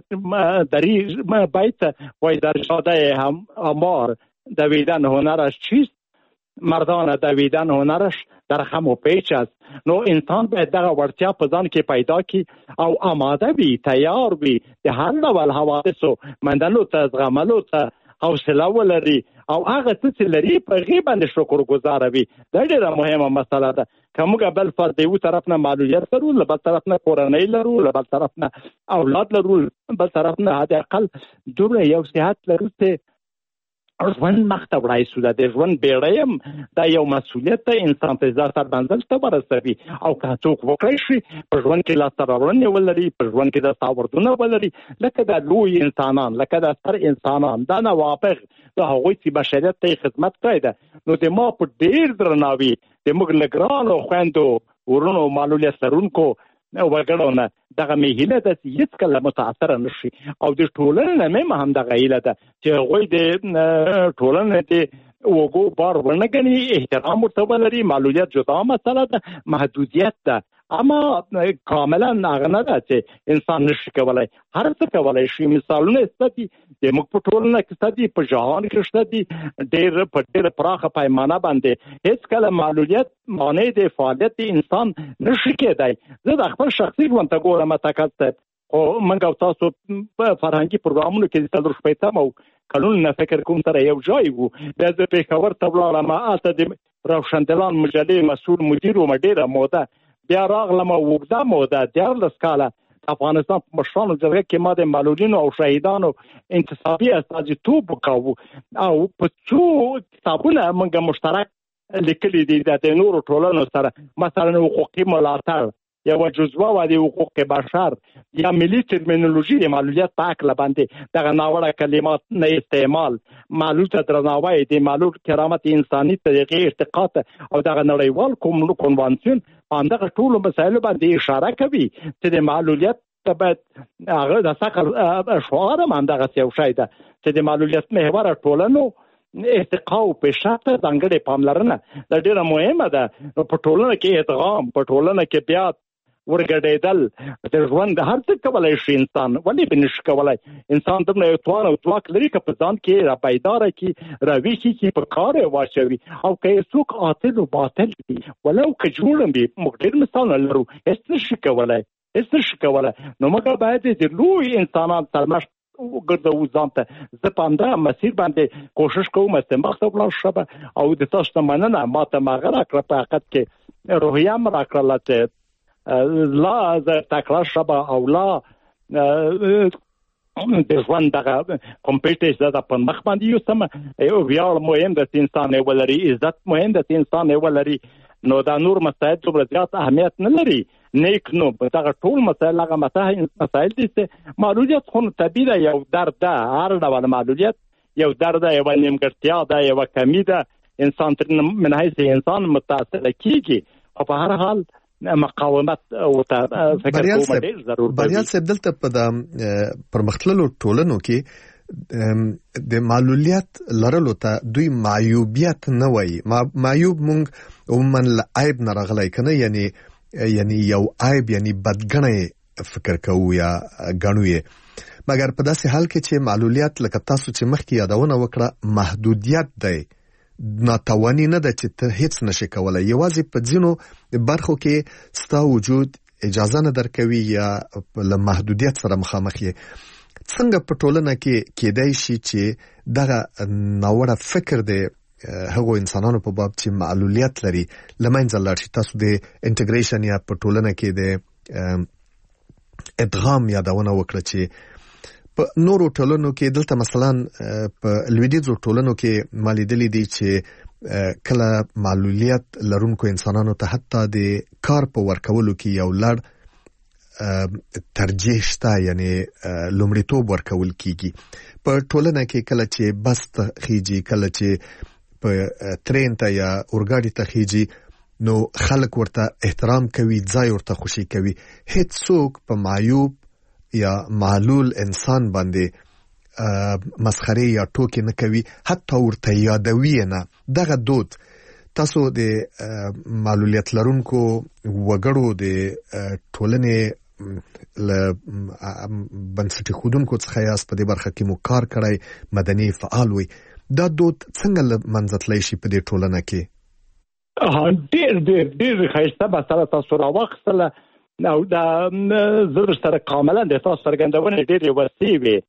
دری بیت وای در شاده هم امار دویدن هنرش چیست مردان دویدن هنرش در خم و پیچ است نو انسان باید دغه ورتیا په ځان کې پیدا کی او آماده وي تیار وي د هر ډول حوادثو مندلو ته زغملو ته حوصله ولري او هغه څه چې لري په غیبه باندې شکر گزار وي دا ډیره مهمه مسله ده کومه بل فرد یو طرف نه معلولیت لرو بل طرف نه کورنۍ لرو بل طرف نه اولاد لرو بل طرف نه حد اقل دومره یو صحت لرو چې ژوند مخته وړای سو د ژوند بیړیم دا یو مسولیت ته انسان ته ځا تر منځل ته ورسوي او که څوک وکړي شي په ژوند کې لا ترورنه ولري په ژوند کې د تاوردونه ولري لکه د لوی انسانان لکه د ستر انسانان دا نه واپغ د هغوی چې بشریت ته خدمت کوي ده نو د ما په ډیر درناوي د موږ لګرانو خويندو ورونو معلولیت لرونکو وګړو نه دغه مهیله د هیڅ کله متاثر نشي او د ټولنې نه هم دغه هیله ده چې هغوی د ټولنې د وګو بار ورنګني احترام ورته ولري معلولیت جدا مسله ده محدودیت ده اما کاملا هغه نه ده چې انسان نشي کولای هر څه کولای شي مثالونه ستدي د موږ په ټولنه کې ستدي په جهان کې ستدي ډېر په ډېر پراخه پیمانه باندې هیڅ کله معلولیت معنی د فعالیت انسان نشي کېدای زه د خپل شخصي ژوند ته ګورم تکته او منګو تاسو په فرهنګي پروګرامونو کې د تدریس پېټم او قانون نه فکر کوم سره یو ځای وو د په خبر تبلاله ما اته د روشندلان مجلې مسؤل مدیر و مدیره موده بیا راغلم وګدا موده د لسکاله افغانستان په مشرانو جرګه کې ما د معلولینو او شهیدانو انتصابي استازیتوب وکاو او په څو کتابونه موږ مشترک لیکلي دي د نورو ټولنو سره مثلا حقوقي ملاتړ یو جزوه و د حقوق بشر یا ملي ترمینولوژي د معلولیت په اړه باندې دغه ناوړه کلمات نه استعمال معلول ته درناوی د معلول کرامت انساني طریقې ارتقاء او دغه نړیوال کوم کنوانسیون باندې ټول مسایل باندې اشاره کوي چې د معلولیت په هغه د ثقل شعار هم دغه یو شی ده چې د معلولیت محور ټولنو ارتقاء او پیشرفت څنګه پاملرنه د ډیره مهمه ده په ټولنه کې ادغام په ټولنه کې بیا ورګډېدل د ژوند هر څه کولای شي انسان ولې بنش کولای انسان دغه یو توان او ځواک لري چې په ځان کې را پیداره کی راوي کی په کار واچوي او که څوک قاتل او باطل دي ولو که جوړم به مقدر مثال لرو هیڅ نشي کولای هیڅ نشي کولای نو موږ باید د لوی انسانان سرمشت ګرځو ځان ته زه پاندا مسیر باندې کوشش کوم چې مخته ولاړ شم او د تاسو مننه ماته ماغره کړ په حقیقت کې روحیه مرا کړل چې لا زه تکرار شبه او لا د ژوند دغه کمپیټیس د په مخ باندې یو سم یو ویاړ مهم د انسان ولري عزت مهم د انسان ولري نو دا نور مسایل څومره زیات اهمیت نه لري نیک نو دغه ټول مسایل هغه مسایل دي چې معلولیت خو طبیعي یو درد ده هر ډول معلولیت یو درد یو نیمګړتیا ده یو کمی ده انسان تر من حیث انسان متاثر کیږي او په هر حال مقاومت او فکر کوم ډیر ضرور دی بریال صاحب دلته په د پرمختللو ټولنو کې د معلولیت لرلو ته دوی معیوبیت نه وایي معیوب مونږ عموما عیب نه راغلی کنه یعنی یعنی یو عیب یعنی بدګنی فکر کوو یا غنو یې مګر په داسې حال کې چې معلولیت لکه تاسو چې مخکې یادونه وکړه محدودیت دی ناتوانی نه ده چې ته هیڅ نشي کولای یوازې په ځینو برخو کې ستا وجود اجازه نه درکوي یا له محدودیت سره مخامخ یې څنګه په ټولنه کې کېدای شي چې دغه ناوړه فکر دی هغو انسانانو په باب چې معلولیت لري لمنځه لاړ شي تاسو د انټیګریشن یا په ټولنه کې د ادغام یادونه وکړه چې په نورو ټولنو کې دلته مثلا په لویدیځو ټولنو کې مالیدلې دي چې کله معلولیت لرونکو انسانانو ته حتی د کار په ورکولو کې یو لړ ترجیح شته، یعنی لومړیتوب ورکول کیږي. په ټولنه کې کله چې بس ته خیږي، کله چې په ترین ته یا اورګاډي ته خیږي، نو خلک ورته احترام کوي، ځای ورته خوشي کوي. هیڅ څوک په معیوب یا معلول انسان باندې مسخره یا ټوکې نه کوي، حتی ورته یادوي نه. دغه دود تاسو د معلولیت لرونکو وګړو د ټولنې له بنسټي ښودونکو څخه یاست، په دې برخه کې مو کار کړی، مدني فعال وي. دا دود څنګه له منځه تللی شي په دې ټولنه کې؟ ډېر ډېر ډېر ښایسته مسله تاسو راواخیستله او دا زه سره کاملا د تاسو څرګندونې ډېرې وسیع وې،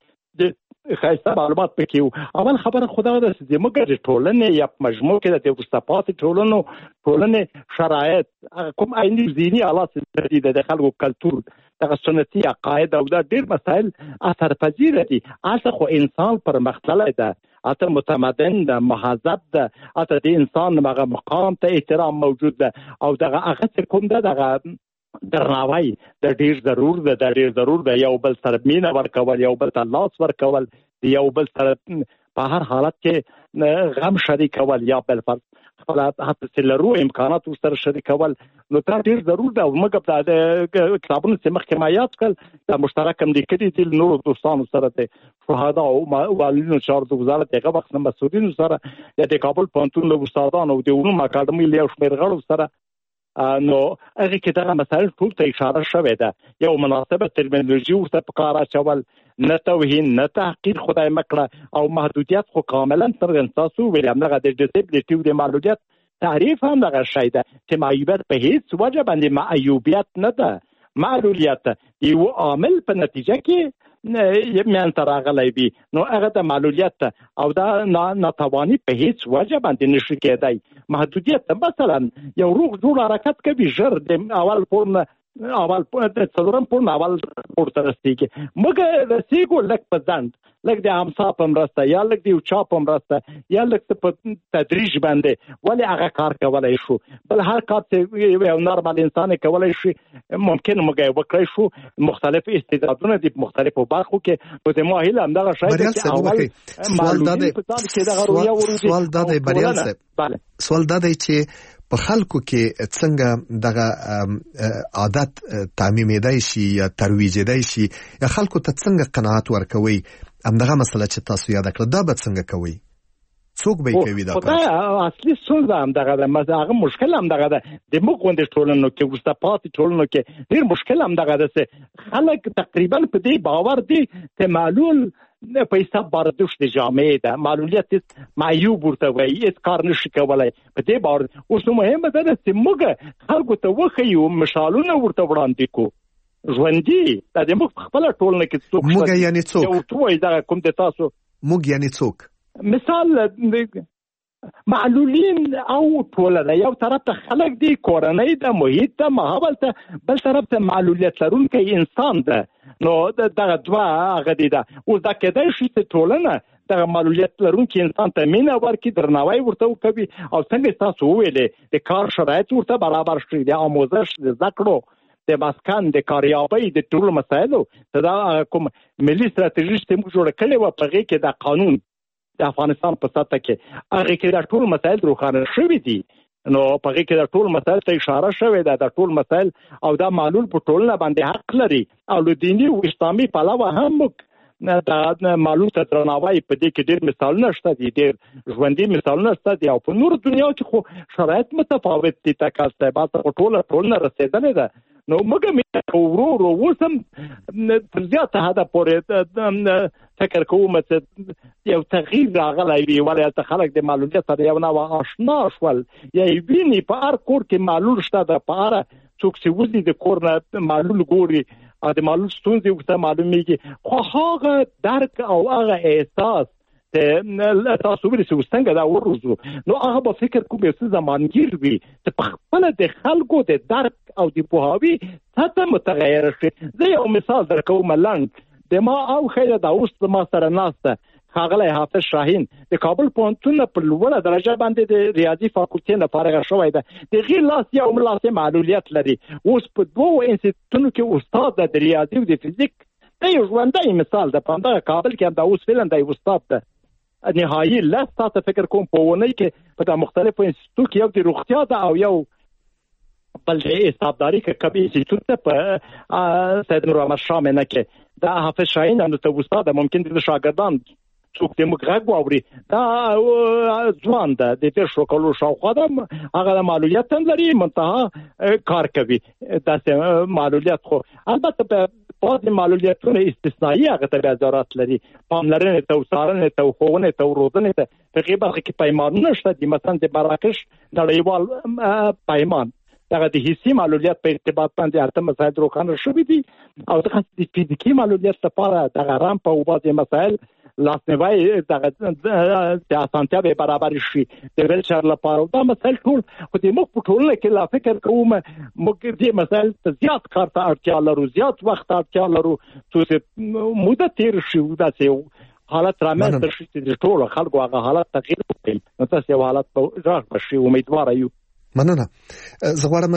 د ښایسته معلومات پکې وو. اول خبره خو دغه ده چې زموږ د ټولنې یا په مجموع کې د وروسته پاتې ټولنو ټولنې شرایط کوم عیني ذهني حالات دي، د خلکو کلتور، دغه سنتي عقاید او دا ډېر مسایل اثر پذیره دي. هلته خو انسان پرمختللی ده، هلته متمدن ده، مهذب ده، هلته د انسان هغه مقام ته احترام موجود ده او دغه هغه چې کوم ده دغه درناوی د ډېر ضرور ده د ډېر ضرور ده. یو بل سره مینه ورکول، یو بل ته لاس ورکول، یو بل سره په هر حالت کې غم شریکول، یا بل فرض خپل حتی چې لرو امکانات ورسره شریکول، نو دا ډېر ضرور ده. او موږ د کتابونو چې مخکې ما یاد کړل دا مشترک هم لیکلي دي نورو دوستانو سره، د شهدا او والدینو چارو د وزارت هغه وخت نه مسؤلینو سره، یا د کابل پوهنتون له استادانو او د علومو اکاډمۍ له یو شمېر غړو سره، نو هغه کې دغه مسایل ټول ته اشاره شوې ده. یو مناسبه ترمینولوژي ورته په کار اچول، نه توهین نه تحقیر خدای مکړه، او محدودیت خو کاملا څرګند تاسو ویل همدغه د ډیسیبلیټي د معلولیت تعریف هم دغه شی ده چې معیوبیت په هیڅ وجه باندې معیوبیت نه ده. معلولیت یو عامل په نتیجه کې میانته راغلی وي، نو هغه د معلولیت او دا ناتواني په هیڅ وجه باندې نشي کېدای. محدودیت مثلا یو روغ جوړ حرکت کوي، ژر د اول پورن اول د څلورم پورن اول پورته رسیږي، موږ رسیږو لږ په ځنډ، لږ د امسا په مرسته یا لږ د یو چا په مرسته یا لږ په تدریج باندې، ولې هغه کار کولی شو. بل هر کار چې یو نارمل انسان کولی شي ممکن موږ یې وکړی شو. مختلف استعدادونه دي په مختلفو برخو کې، نو د ما هیله همدغه شی دی چې اول معلومین په ځان کې دغه رویه وروځي. سوال دا دی بریال صاحب، سوال دا دی چې په خلکو کې څنګه دغه عادت تعمیمېدای شي یا ترویجېدای شي، یا خلکو ته څنګه قناعت ورکوي؟ همدغه مسله چې تاسو یاد کړه، دا به څنګه کوي؟ څوک به یې کوي؟ دا په اصلي ستونزه همدغه ده، هغه مشکل همدغه ده. د موږ غوندې ټولنو کې، وروسته پاتې ټولنو کې ډېر مشکل همدغه ده چې خلک تقریبا په دې باور دي چې معلول په حساب باردوش د جامعې ده، معلولیت معیوب ورته وایي، هېڅ کار نشي کولی په دې باور. اوس نو مهمه ده چې موږ خلکو ته وښیو، مثالونه ورته وړاندې کړو ژوندي. دا د موږ په خپله ټولنه کې څوک موږ یعنې څوک یو ورته وایي دغه کوم د تاسو موږ یعنې څوک مثال معلولین او ټولنه، یو طرف ته خلک دي، کورنۍ ده، محیط ده، ماحول ته، بل طرف ته معلولیت لرونکی انسان ده. نو دغه دوه هغه دي ده. اوس دا کېدای شي چې ټولنه دغه معلولیت لرونکي انسان ته مینه ورکړي، درناوی ورته وکوي، او څنګه تاسو وویلې د کار شرایط ورته برابر شي، د آموزش، د زده کړو، د مسکن، د کاریابۍ، د ټولو مسایلو ته دا کوم ملي ستراتیژي چې موږ جوړه کړې وه په هغې کې د قانون د افغانستان په سطحه کې هغې کې دا ټول مسایل روښانه شوي دي. نو په هغې کې دا ټول مسایل ته اشاره شوې ده، دا ټول مسایل او دا معلول په ټولنه باندې حق لري، او له دیني او اسلامي پلوه هم موږ دا معلول ته درناوی په دې کې ډېر مثالونه شته دي، ډېر ژوندي مثالونه شته دي. او په نورو دنیا کې خو شرایط متفاوت دي، تکل صاحب ته ټوله ټولنه رسېدلې ده. نو موږ مې ورو ورو اوس هم تر زیاته حده پورې فکر کوم چې یو تغییر راغلی وي، ولې هلته خلک د معلولیت سره یو نوع اشنا شول، یا یې ویني په هر کور کې معلول شته ده، په هره څوک چې وځي د کور نه معلول ګوري، د معلول ستونزې ورته معلومیږي. خو هغه درک او هغه احساس تاسو ویلي چې څنګه دا وروځو، نو هغه به فکر کوم یو څه زمانګیر وي چې په خپله د خلکو د درک او د پوهاوي سطحه متغیره شي. زه یو مثال درکوم لنډ. د ما او خیره دا اوس د ما سره ناسته ښاغلی حافظ شاهین د کابل پوهنتون په لوړه درجه باندې د ریاضي فاکولټي نه فارغه شوی ده. د غیر لاس یو ملاسې معلولیت لري. اوس په دوو انسټیټونو کې استاد ده د ریاضي او د فزیک. دا یو ژوندی مثال ده. په همدغه کابل کې هم دا اوس فعلا دی استاد ده. نهایي لس ساعته فکر کوم په اونۍ کې په دا مختلفو انسټیټو کې یو د روغتیا ده او یو بل حسابداري کې کبي انسټیټوت ده په سید نور احمد شاه مینه کې. دا حافظ شاهین هم د استاد ممکن د شاګردان څوک د موږ غږ واوري. دا ځوان ده د تیر شو کلو شاوخوا ده. هغه معلولیت هم لري منتها کار کوي. داسې معلولیت خو البته په بعضې معلولیتونه استثنایي هغه ته بیا ضرورت لري. پاملرنې ته او څارنې ته او ښوونې ته او روزنې ته په هغې برخه کې پیمانونه شته دي. مثلا د مراکش نړیوال پیمان دغه د حسي معلولیت په ارتباط باندې اته مسایل روښانه شوي دي او دغه د فزیکي معلولیت لپاره دغه رامپ او بعضې مسایل لاسنیوی دغه د اسانتیا به برابر شي د ویلچر لپاره. دا مسایل ټول خو د موږ په ټولنه کې لا فکر کوم موږ دې مسایل ته زیات کار ته اړتیا لرو، زیات وخت اړتیا لرو چې موده تیر شي داسې حالت رامنځته شي چې د ټولو خلکو هغه حالت تغییر وکړي. نو تاسو یو حالت په راغ شي امیدواره یو. مننه. زه غواړم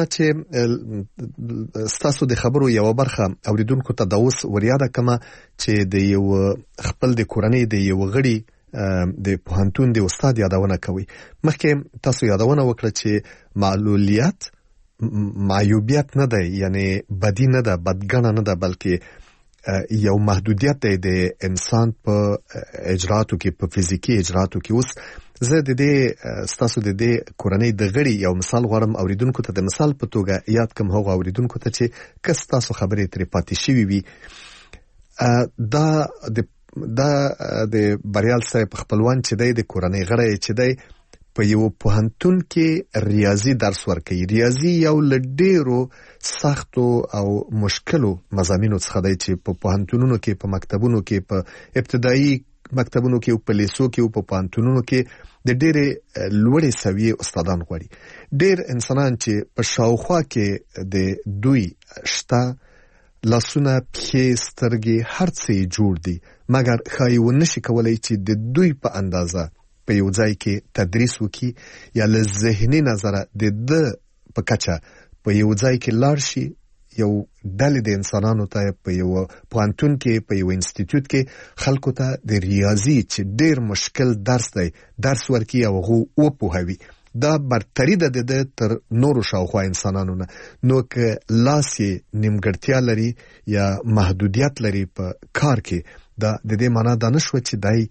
چې ستاسو د خبرو یو برخه اوریدونکو ته د اوس وریاده کما چې د یو خپل د کورنۍ د یو غړي د پوهنتون د استاد یادونه کوي. مخکې تاسو یادونه وکړه چې معلولیت معیوبیت نه دی، یعنی بدی نه ده، بدګنه نه ده، بلکې یو محدودیت دی د انسان په اجراتو کې، په فزیکی اجراتو کې. اوس زه د دې ستاسو د دې کورنۍ د غړي یو مثال غواړم اوریدونکو ته د مثال په توګه یاد کوم هغه اوریدونکو ته چې که ستاسو خبرې ترې پاتې شوي وي. دا د دا د بریال صاحب خپلوان چې دی د کورنۍ غړی چې دی په یو پوهنتون کې ریاضي درس ورکوي. ریاضي یو له ډېرو سختو او مشکلو مضامینو څخه دی چې په پوهنتونونو کې، په مکتبونو کې، په ابتدایي مکتبونو کې او په لیسو کې او په پوهنتونونو کې د ډېرې لوړې سویې استادان غواړي. ډېر انسانان چې په شاوخوا کې د دوی شته، لاسونه، پښې، سترګې، هر څه جوړ دي، مګر ښایي ونشي کولی چې د دوی په اندازه په یو ځای کې تدریس وکړي یا له ذهني نظره د ده په کچه په یو ځای کې لاړ شي، یو ډلې د انسانانو ته په یو پوهنتون کې، په یو انسټیټیوټ کې خلکو ته د ریاضي چې ډېر مشکل درس دی درس ورکړي او هغه وپوهوي. دا برتري ده د ده تر نورو شاوخوا انسانانو نه. نو که لاس یې نیمګړتیا لري یا محدودیت لري په کار کې، دا د دې معنا دا نه شوه چې دی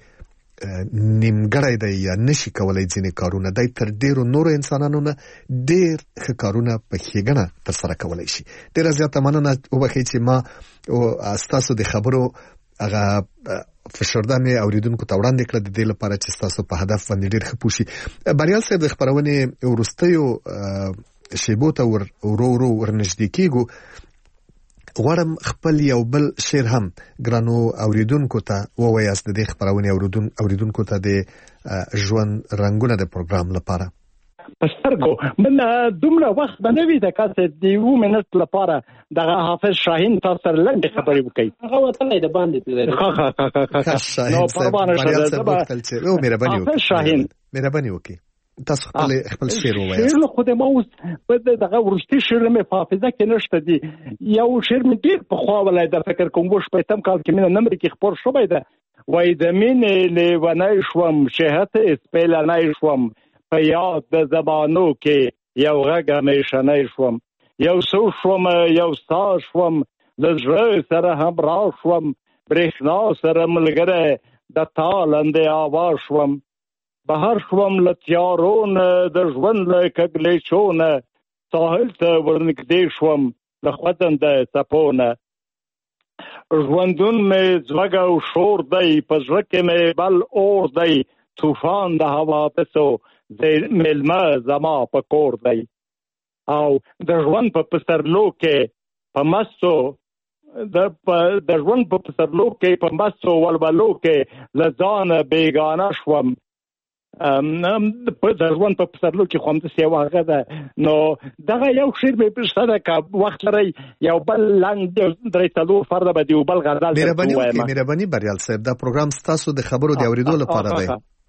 نیمګړی دی یا نشي کولی ځینې کارونه. دی تر ډېرو نورو انسانانو نه ډېر ښه کارونه په ښېګڼه ترسره کولی شي. ډېره زیاته مننه. وبښئ چې ما ستاسو د خبرو هغه فشرده مې اوریدونکو ته وړاندې کړه د دې لپاره چې ستاسو په هدف باندې ډېر ښه پوه شي. بریال صاحب، د خپرونې وروستیو شیبو ته ورو ورو ورنږدې کېږو. غواړم خپل یو بل شعر هم ګرانو اوریدونکو ته ووایاست د دې خپرونې اوریدونکو ته د ژوند رنګونه د پروګرام لپاره. په سترګو من دومره وخت به نه وي د کاسې د یو منټ لپاره دغه حافظ شاهین تاسو سره لنډې خبرې وکړي. هغه وتلی د باندې ښه ښه ښه شاهین صاحب، بریال صاحب غوښتل چې او مهرباني وکړي. حافظ شاهین مهرباني وکړي تاسو خپل خپل شعر ووایاست. شعر خو د ما اوس په دغه وروستي شعر مې په حافظه کې نشته دي. یو شعر مې ډېر پخوا ولی د فکر کوم و شپېتم کال کې مینه نمرې کې خپور شوی ده. وایي د مینې لیونی شوم، شهت اسپیلنی شوم، په یاد د زمانو کې یو غږ همیشنی شوم. یو څو شوم، یو ستا شوم، له زړه سره همراه شوم، برېښنا سره ملګری د تا لاندې آوا شوم. بهر شوم له تیارو نه د ژوند له کږلېچو نه، ساحل ته ورنږدې شوم له خوځنده څپو نه. ژوندون مې ځوږ او شور دی، په زړه کې مې بل اور دی، طوفان د حوادثو مېلمه زما په کور دی. او د ژوند په پسرلو کې په مستو د ژوند په پسرلو کې په مستو ولولو کې له ځانه بېګانه شوم. په ځوان په پسرلو کې خوند سی واغه ده نو دغه یو شعر به پښتنه کا وخت لري یو بل لاند درې تلو فرد به دی بل غزل مهرباني وکړئ مهرباني بریال صاحب دا پروګرام ستاسو د خبرو د اوریدو لپاره دی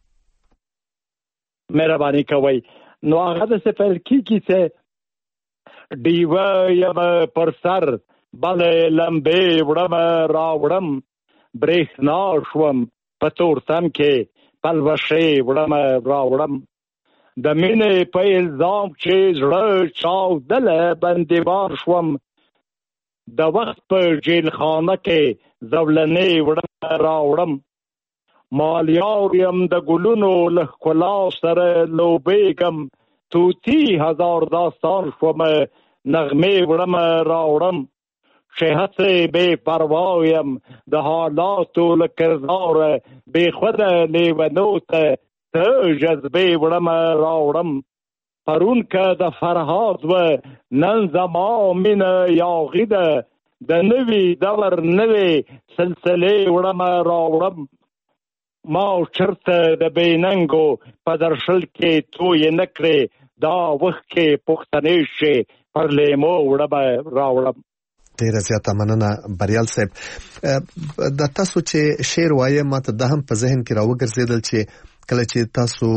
مهرباني کوئ نو هغه د سفر کیږي چې دیوه یم پر سر بل لمبه وړم راوړم برېښنا شوم په تورتم کې پلوشې وړم راوړم د مینې په الزام چې زړه چاودله بندیوان شوم د وخت په جیل خانه کې زولنې وړم راوړم مالیار یم د ګلونو له ښکلا سره لوبېږم توتی هزار داستان شوم نغمې وړم راوړم چې هڅې بې پروا یم د حالاتو له کرداره بې خوده لیونو ته ته جذبې وړم راوړم پرون که د فرهاد و نن زما مینه یاغي ده د نوي دور نوې سلسلې وړم راوړم ما چرته د بېننګو په درشل کې توی نه کړې دا وخت کې پښتنې شي پر لیمو وړم راوړم ډیره زیاته مننه بریال صاحب د تاسو چې شعر وایي ماته د هم په ذهن کې راوګرځیدل چې کله چې تاسو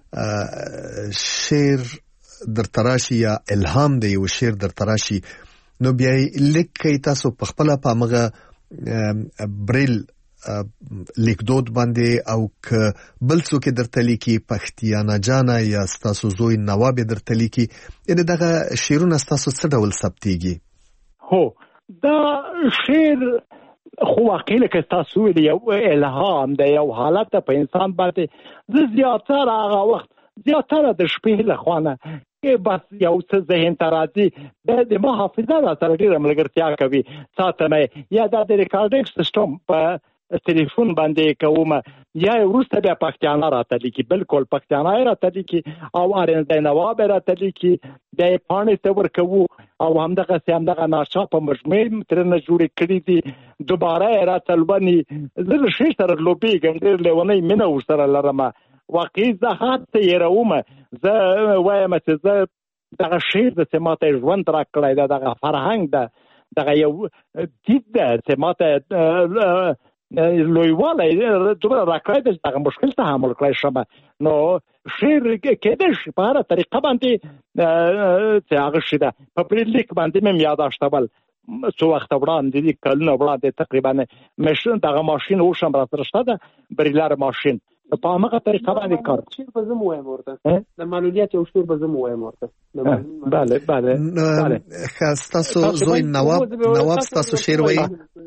شعر در تراشي یا الهام دی یو شعر در تراشي نو بیا لیکي تاسو په خپل پامغه بریل لیکدود باندې او ک بل څوک درته لیکي پښتیانا جانا یا تاسو زوی نواب درته لیکي یعنی دغه شعرونه تاسو څه ډول ثبتيږي هو دا شعر خو واقعي لکه تاسو ویل یو الهام دی یو حالت په انسان باندې زیاتره هغه وخت زیاتره د شپې له خوانه بس یو څه ذهن ته راځي د ما حافظه را سره ډېره ملګرتیا کوي ساتمه یا د ریکارډینګ سیستم په ټلیفون باندې کوم یا وروسته بیا پښتانه راته لیکي بالکل پښتانه راته لیکي او ارنده نواب راته لیکي د پانې ته ورکو او همدغه سم دغه ناشا په مجموعه ترنه جوړ کړی دي دوباره راته لبني زل شي سره لوبي ګندر لونی منه ورسره لرمه واقعي زهات یې راومه زه وایم چې زه دغه شعر د سماته ژوند را کړی دا دغه فرهنګ ده دغه یو دید ده سماته لویواله دومره راکړی د دغه مشکل تحمل کړی شمه نو شعر کېدای شي په هره طریقه باندې چې هغه شي ده په پرلیک باندې مې یاداشتول څو وخت وړاندې دي کلونه وړاندې تقریبا ماشین دغه ماشین وشم را سره شته بریلر ماشین په هغه طریقه باندې کار شعر به زمو وایم ورته د معلولیت یو شعر به زمو وایم ورته bale bale bale تاسو زوی نواب نواب تاسو شعر وایي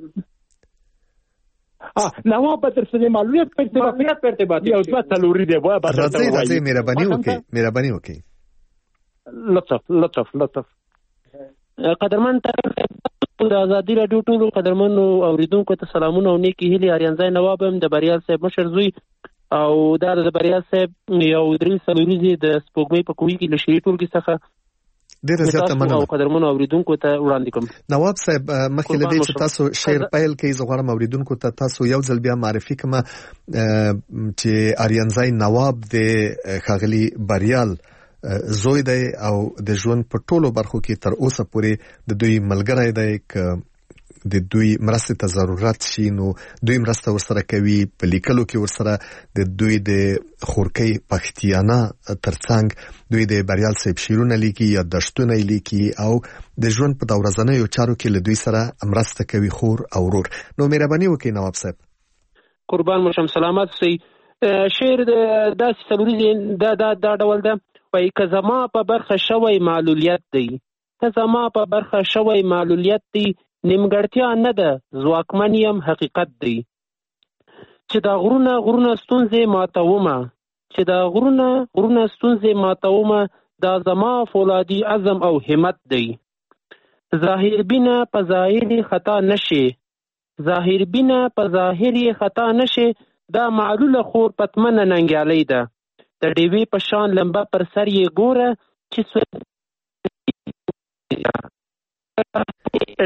اه نواب در سره معلولیت پرته معلولیت پرته باندې یو څه تلوري دی وای به راځي راځي مهرباني وکړئ مهرباني وکړئ لطف لطف لطف قدرمن ته د ازادي رادیو ټولو قدرمنو اوریدونکو ته سلامونه او نیکی هیلې اریانځای نواب هم د بریال صاحب مشر زوی او دا د بریال صاحب یو درې سلوریزي د سپوږمۍ په کوی کې له شری ټولګي څخه ډیره زیاته مننه او قدرمنو اوریدونکو ته وړاندې کوم نواب صاحب مخکې له دې چې تاسو شعر پیل کوي زه غواړم اوریدونکو ته تاسو یو ځل بیا معرفي کړم چې اریانځای نواب د خاغلی بریال زوی دی او د ژوند په ټولو برخو کې تر اوسه پورې د دوی ملګری دی ک د دوی مرسته ته ضرورت شي نو دوی مرسته ورسره کوي په لیکلو کې ورسره د دوی د خورکۍ پښتیانا ترڅنګ دوی د بریال صاحب شیرونه لیکي یا دشتونه لیکي او د ژوند په دورځنیو چارو کې له دوی سره مرسته کوي خور او ورور نو مهرباني وکړئ نواب صاحب قربان مشم سلامات سي شعر د داسې سلوري دا دا دا ډول ده وای که زما په برخه شوی معلولیت دی که زما په برخه شوی معلولیت دی نیمګړتیا نه ده ځواکمن یم حقیقت دی چې دا غرونه غرونه ستونزې ماتومه چې دا غرونه غرونه ستونزې ماتومه دا زما فولادي عزم او همت دی ظاهر بینه په ظاهري خطا نشي ظاهر بینه په ظاهري خطا نشي دا معلوله خور پتمنه ننګیالۍ ده د ډیوې په شان لمبه پر سر یې ګوره چې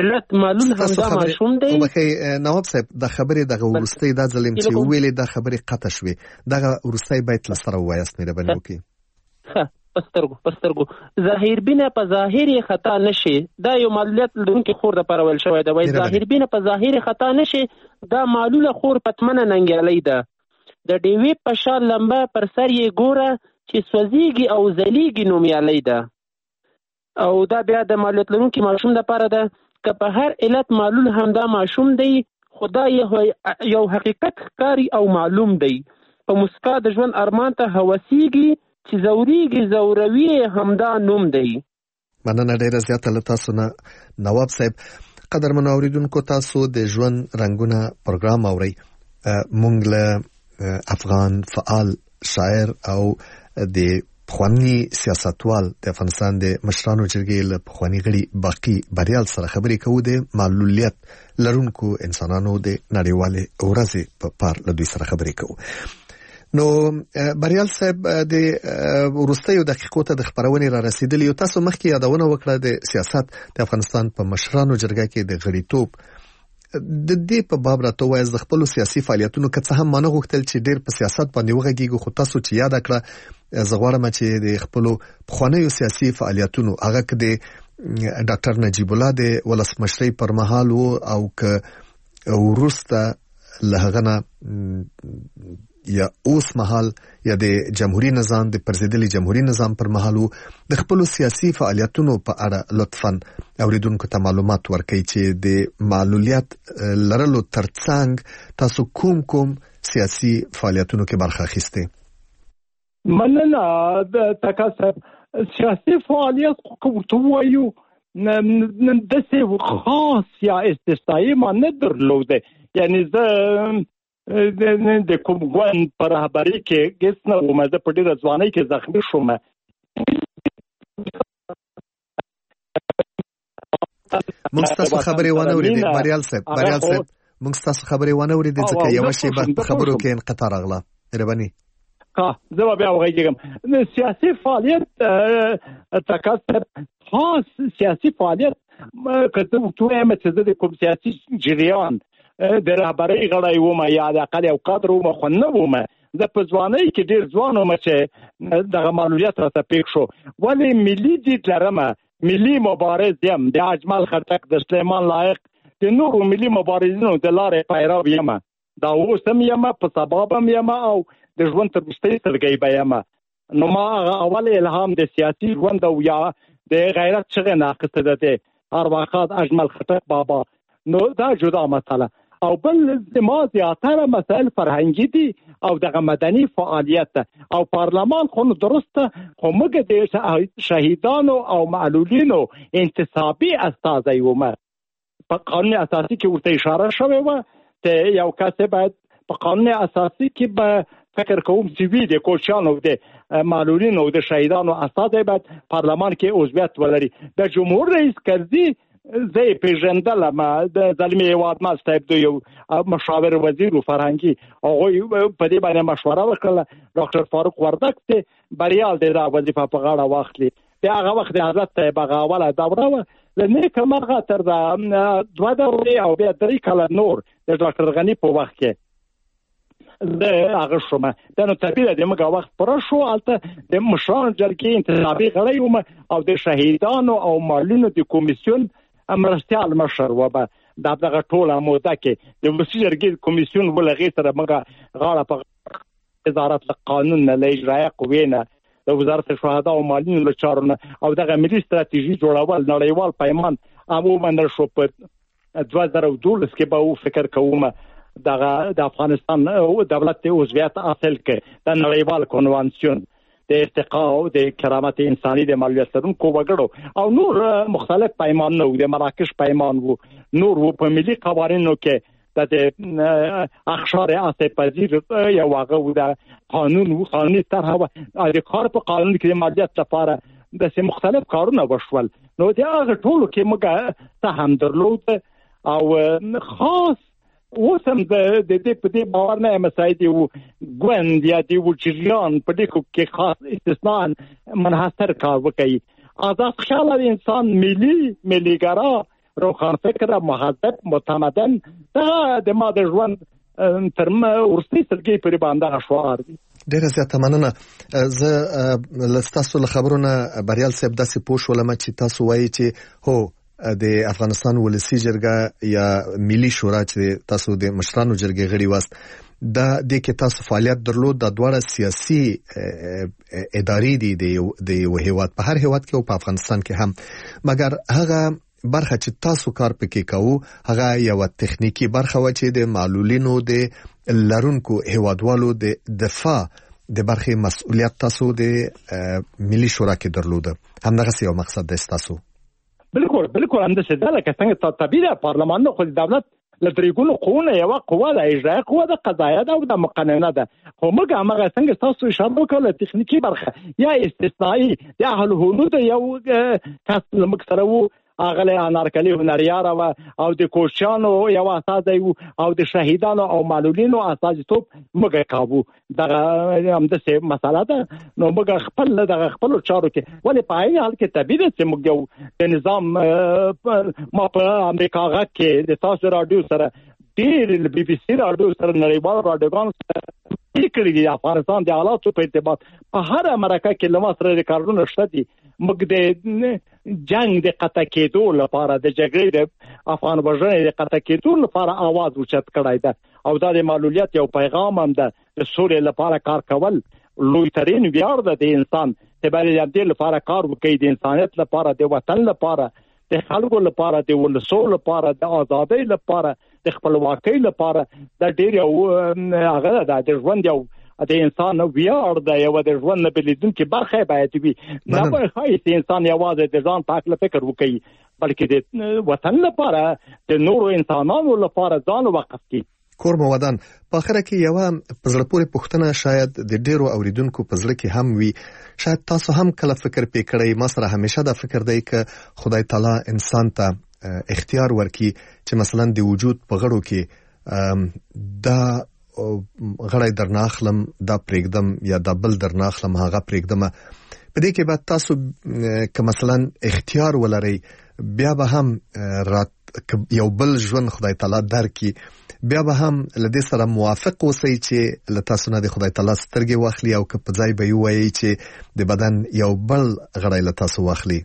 علت معلول همدا ماشوم دی. وبخې نواب صاحب د خبرې دغه ورستۍ دا ظلم چې ویلې د خبرې قطع شوې دغه ورستۍ باید لسره وایست مې باندې وکي ها پسترګو پسترګو ظاهر بینه په ظاهري خطا نشي دا یو معلولیت لرونکي خور د پرول شوی دا وای ظاهر بینه په ظاهري خطا نشي دا معلوله خور پتمنه ننګلې ده د ډیوی په شان لمبه پر سر یې ګوره چې سوځيږي او زلیږي نومیالۍ ده او دا بیا د معلولیت لرونکي ماشوم لپاره ده که په هر علت معلول همدا ماشوم دی خدای یو حقیقت ښکاري او معلوم دی په مسکا د ژوند ارمان ته هوسیږي چې زوريږي زوروي همدا نوم دی. مننه ډیره زیاته له تاسو نه نواب صاحب. قدرمن اوریدونکو تاسو د ژوند رنگونه پروګرام اورئ. مونږ له افغان فعال شاعر او د پخوانی سیاستوال د افغانستان د مشرانو جرګې له پخوانی غړي باقی بریال سره خبرې کوو د معلولیت لرونکو انسانانو د نړیوالې ورځې په پار له دوی سره خبرې کوو. نو بریال صاحب د ورستیو دقیقو ته د خبرونې را رسیدلی او تاسو مخکې یادونه وکړه د سیاست د افغانستان په مشرانو جرګه کې د غړیتوب د دې په باب راته وایي د خپل سیاسي فعالیتونو که څه هم مانه غوښتل چې ډېر په سیاست باندې وغږیږو خو تاسو چې یاد کړه زغوارم چې د خپل پخوانیو سیاسي فعالیتونو هغه کې د ډاکټر نجیب الله د ولسمشرۍ پر مهال او که ورسته لهغنه یا اوس مهال یا د جمهوریت نظام د پرزیدلی جمهوریت نظام پر مهال د خپل سیاسي فعالیتونو په اړه لطفاً اوریدونکو ته معلومات ورکړئ چې د معلولیت لرلو ترڅنګ تاسو کوم کوم سیاسي فعالیتونو کې برخه اخیسته. مننه د تکاسب سیاسي فعالیت کوم تو وایو نن د څه خاص یا استثنایی ما نه درلوده یعنی زه د کوم ګوند پر رهبری کې ګسنه ومزه په ډیره ځوانۍ کې زخمی شوم. موږ تاسو خبرې ونه اورېدې بریال صاحب بریال صاحب موږ تاسو خبرې ونه اورېدې ځکه یو شی په خبرو کې انقطاع راغله. مهرباني ها زه بیا وایم سیاسي فعالیت تکاسب خاص سیاسي فعالیت کته تو هم چې د کوم سیاسي جریان د رهبرۍ غړی وم یا د اقل او قدر وم خو نه وم زه په ځوانۍ کې ډیر ځوان وم چې دغه معلولیت راته پیښ شو ولې ملي دید لرم ملي مبارز یم د اجمل خټک د سلیمان لایق د نورو ملي مبارزینو د لارې پیرو یم دا اوس هم یم په سبب هم یم او د ژوند تر وروستۍ سرګۍ به یم نو ما اول الهام د سیاسي ژوند او یا د غیرت څخه ناقصه ده هر وخت اجمل خټک بابا نو دا جدا مسله او بل ما زیاتره مسائل فرهنګي دي او دغه مدني فعالیت او پارلمان خو درسته خو موږ د شهیدانو او معلولینو انتصابي استازي ومه په قانون اساسي کې ورته اشاره شوې و ته یو کس باید په قانون اساسي کې به فکر کوم چې وی د کوچانو د معلولینو د شهیدانو استازي باید پارلمان کې عضویت ولري. د جمهور رئیس کرزي زه پیژندل ما د زلمی هیواد ما صاحب د یو مشاور وزیر فرهنګي هغه په دې باندې مشوره وکړه ډاکټر فاروق وردک ته بریال د وظیفه په غاړه واخلي د هغه وخت د حضرت صاحب غاوله دوره و لنه کمرغه تر د دوه دورې او بیا درې کاله نور د ډاکټر غنی په وخت کې د هغه شومه د نو طبيعي د موږ وخت پر شو البته د مشران جرګې انتخابي غړي او د شهیدانو او معلولینو د کمیسیون امرستیال مشر و به د دغه ټوله موده کې د وسیله جرګې کمیسیون ولغې سره موږ غاړه په وزارت قانون نه اجرایه قوې نه د وزارت شهدا او معلولینو له چارو نه او دغه ملي ستراتیژي جوړول نړیوال پیمان عموما شو په دوه زره او دولس کې به فکر کوم دغه د افغانستان دولت د عضویت اصل کې د نړیوال کنوانسیون د ارتقا او د کرامت انساني د معلولیت لرونکو وګړو او نور مختلف پیمان نو د مراکش پیمان وو نور وو په ملي قوانینو کې د اخشار اساس پذیر یو واغه د قانون وو قانوني طرحه او د کار په قانون کې د معلولیت لپاره د سه مختلف کارونه وشول نو د هغه ټولو کې موږ ته هم درلود او خاص اوسم د دې په دې باور نه مسایل دی ګوند یا دی وچریان په دې کې خاص استثناء منحصر کار وکړي آزاد خیال انسان ملي مليګرا روخان فکر مهذب متمدن دا د ما د ژوند ترمه ورستي سرګي پر باندې شوار دي. ډیره زیاته مننه. زه لستاسو له خبرونه بریال صاحب داسې پوښ ولم چې تاسو وایي چې هو د افغانستان ولسی جرګه یا ملي شورا چې تاسو د مشرانو جرګې غړي واست دا د کې تاسو فعالیت درلود د دواړه سیاسي ادارې دي د یو هیواد په هر هیواد کې او په افغانستان کې هم، مګر هغه برخه چې تاسو کار پکې کوو هغه یو تخنیکی برخه و چې د معلولینو د لرونکو هیوادوالو د دفاع د برخه مسؤلیت تاسو د ملي شورا کې درلوده. همدغه یو مقصد دی تاسو. بالکل بالکل هم د څه دا لکه څنګه طبيعي پارلمان خو د دولت لدرېګونو قوونه یو قوه د اجرایه قوه د قضایه ده او د مقننه ده. خو موږ هغه څنګه تاسو اشاره وکړه تخنیکی برخه یا استثنایی د اهل حدود یو کس موږ سره وو اغله انارکلی هنریار او د کوچانو یو اساس دی او د شهیدانو او معلولینو اساس توپ موږ کابو دغه هم د څه مساله ده. نو موږ خپل دغه خپل چارو کې ولې په هغه حال کې طبيعي چې موږ یو د نظام ما په امریکا غا کې د تاسو رادیو سره ډیر د بي بي سي رادیو سره نړیوال رادیوګان کړي دي. افغانستان د حالاتو په ارتباط په هر امریکا کې لمس سره ریکارډونه شته دي. موږ د جنگ د قطع کېدو لپاره د جګړې د افغان وژنې د قطع کېدو لپاره आवाज اوچت کړای ده او دا د معلولیت یو پیغام هم ده. د سولې لپاره کار کول لوی ترين ویاړ ده د انسان ته باندې د لپاره کار وکړي د انسانیت لپاره د وطن لپاره د خلکو لپاره د ولسو لپاره د ازادۍ لپاره د خپلواکۍ لپاره د ډیر یو هغه د ژوند یو د انسان ویاړ د یو د ژوند په لیدونکو برخه باید وي. نه به خایي انسان یوازې د ځان پاک لپاره فکر وکړي بلکې د وطن لپاره د نورو انسانانو لپاره ځان وقف کړي. کور مودان په اخر کې یو پزړه پورې پښتنه شاید د ډیرو اوریدونکو پزړه کې هم وي، شاید تاسو هم کله فکر پکړی ما سره همیشه دا فکر دی چې خدای تعالی انسان ته اختیار ورکي چې مثلا د وجود په غړو کې دا غړی درناخلم دا پرېږدم یا دا بل درناخلم هغه پرېږدم. په دې کې بعد تاسو که مثلا اختیار ولرئ بیا به هم یو بل ژوند خدای تعالی درکړي بیا به هم لدې سره موافق اوسئ چې له تاسو نه د خدای تعالی سترګې واخلي او که په ځای به وایي چې د بدن یو بل غړی له تاسو واخلي.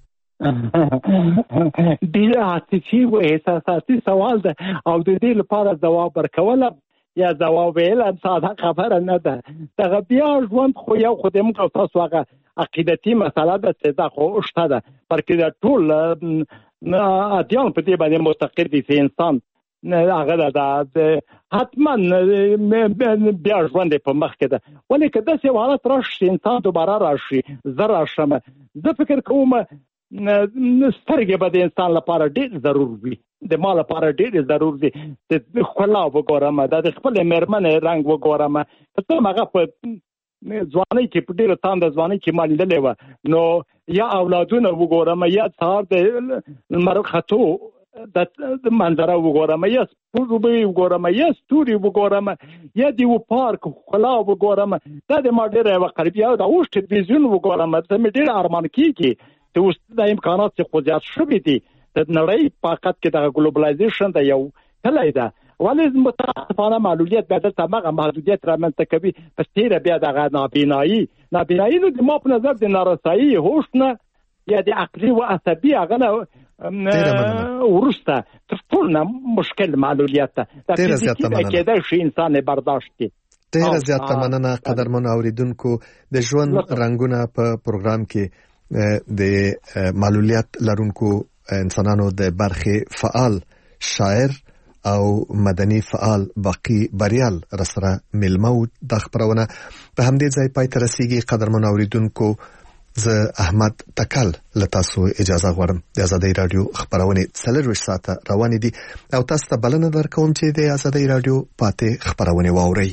ډېر عاطفي او احساساتي سوال ده او د دې لپاره ځواب ورکول یا ځواب ویل ساده خبره نه ده. دغه بیا ژوند خو یو خو د موږ تاسو هغه عقیدتي مسله ده چې دا خو شته ده پرکې دا ټول ادیان په دې باندې مستقر دي چې انسان هغه دا حتما بیا ژوند په مخ کې ده. ولې که داسې حالت راشي انسان دوباره راشي زه راشم زه فکر کوم سترګې به د انسان لپاره ډېر ضرور وي، د ما لپاره ډېر ضرور دي. د ښکلا وګورم د خپلې مېرمنې رنګ وګورم څه هغه په ځوانۍ کې په ډېره تانده ځوانۍ کې ما لیدلې وه نو یا اولادونه وګورم یا سهار د لمر ختو د منظره وګورم یا سپوږمۍ وګورم یا ستوري وګورم یا د یو پارک ښکلا وګورم دا د ما ډېره یوه قریب یا د اوس ټلویزیون وګورم څه مې ډېر ارمان کېږي چې اوس د امکانات څخه خو زیات شوي دي. د نړۍ په حقیقت کې د ګلوبلایزیشن د یو کلی ده ولې متاسفانه معلولیت بیا دلته هغه محدودیت رامنځته کوي په تیره بیا دغه نابینایي نابینایي نو د ما په نظر د نارسایي هوش نه یا د عقلي و عصبي هغه ورسته تر ټول نه مشکل معلولیت ده. دا فزیکي کېدای شي انسان برداشت کړي. ډېره زیاته مننه قدرمن اوریدونکو. د ژوند رنګونه په پروګرام کې د معلولیت لرونکو انسانانو د برخې فعال شاعر او مدني فعال باقی بریال رسره ملمو د خبرونه په همدې ځای پای ته رسیږي. قدرمن اوریدونکو زه احمد تکل لتاسو اجازه غواړم. د آزادۍ رادیو خبرونه څلور ساعته روان دي او تاسو ته بلنه درکوم چې د آزادۍ رادیو پاتې خبرونه واورئ.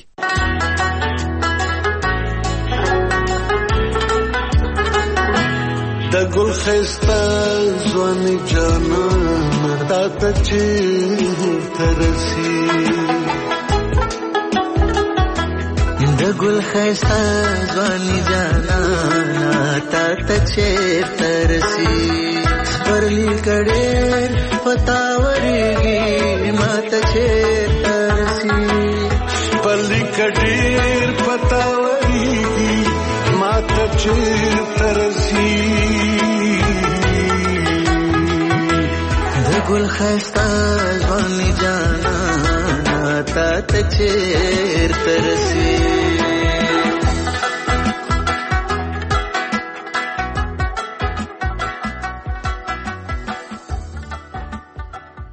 د ګل خسته ځواني جانان تا ته چې ترسي د ګل خسته ځواني جانان تا ته چې ترسي پرلی کډیر پتاوريږي ماته چیرته رسی پرلی کډیر پتاوريږي ماته چیرته رسی د ګل خستا ځواني جانا تا ته چیرته رسی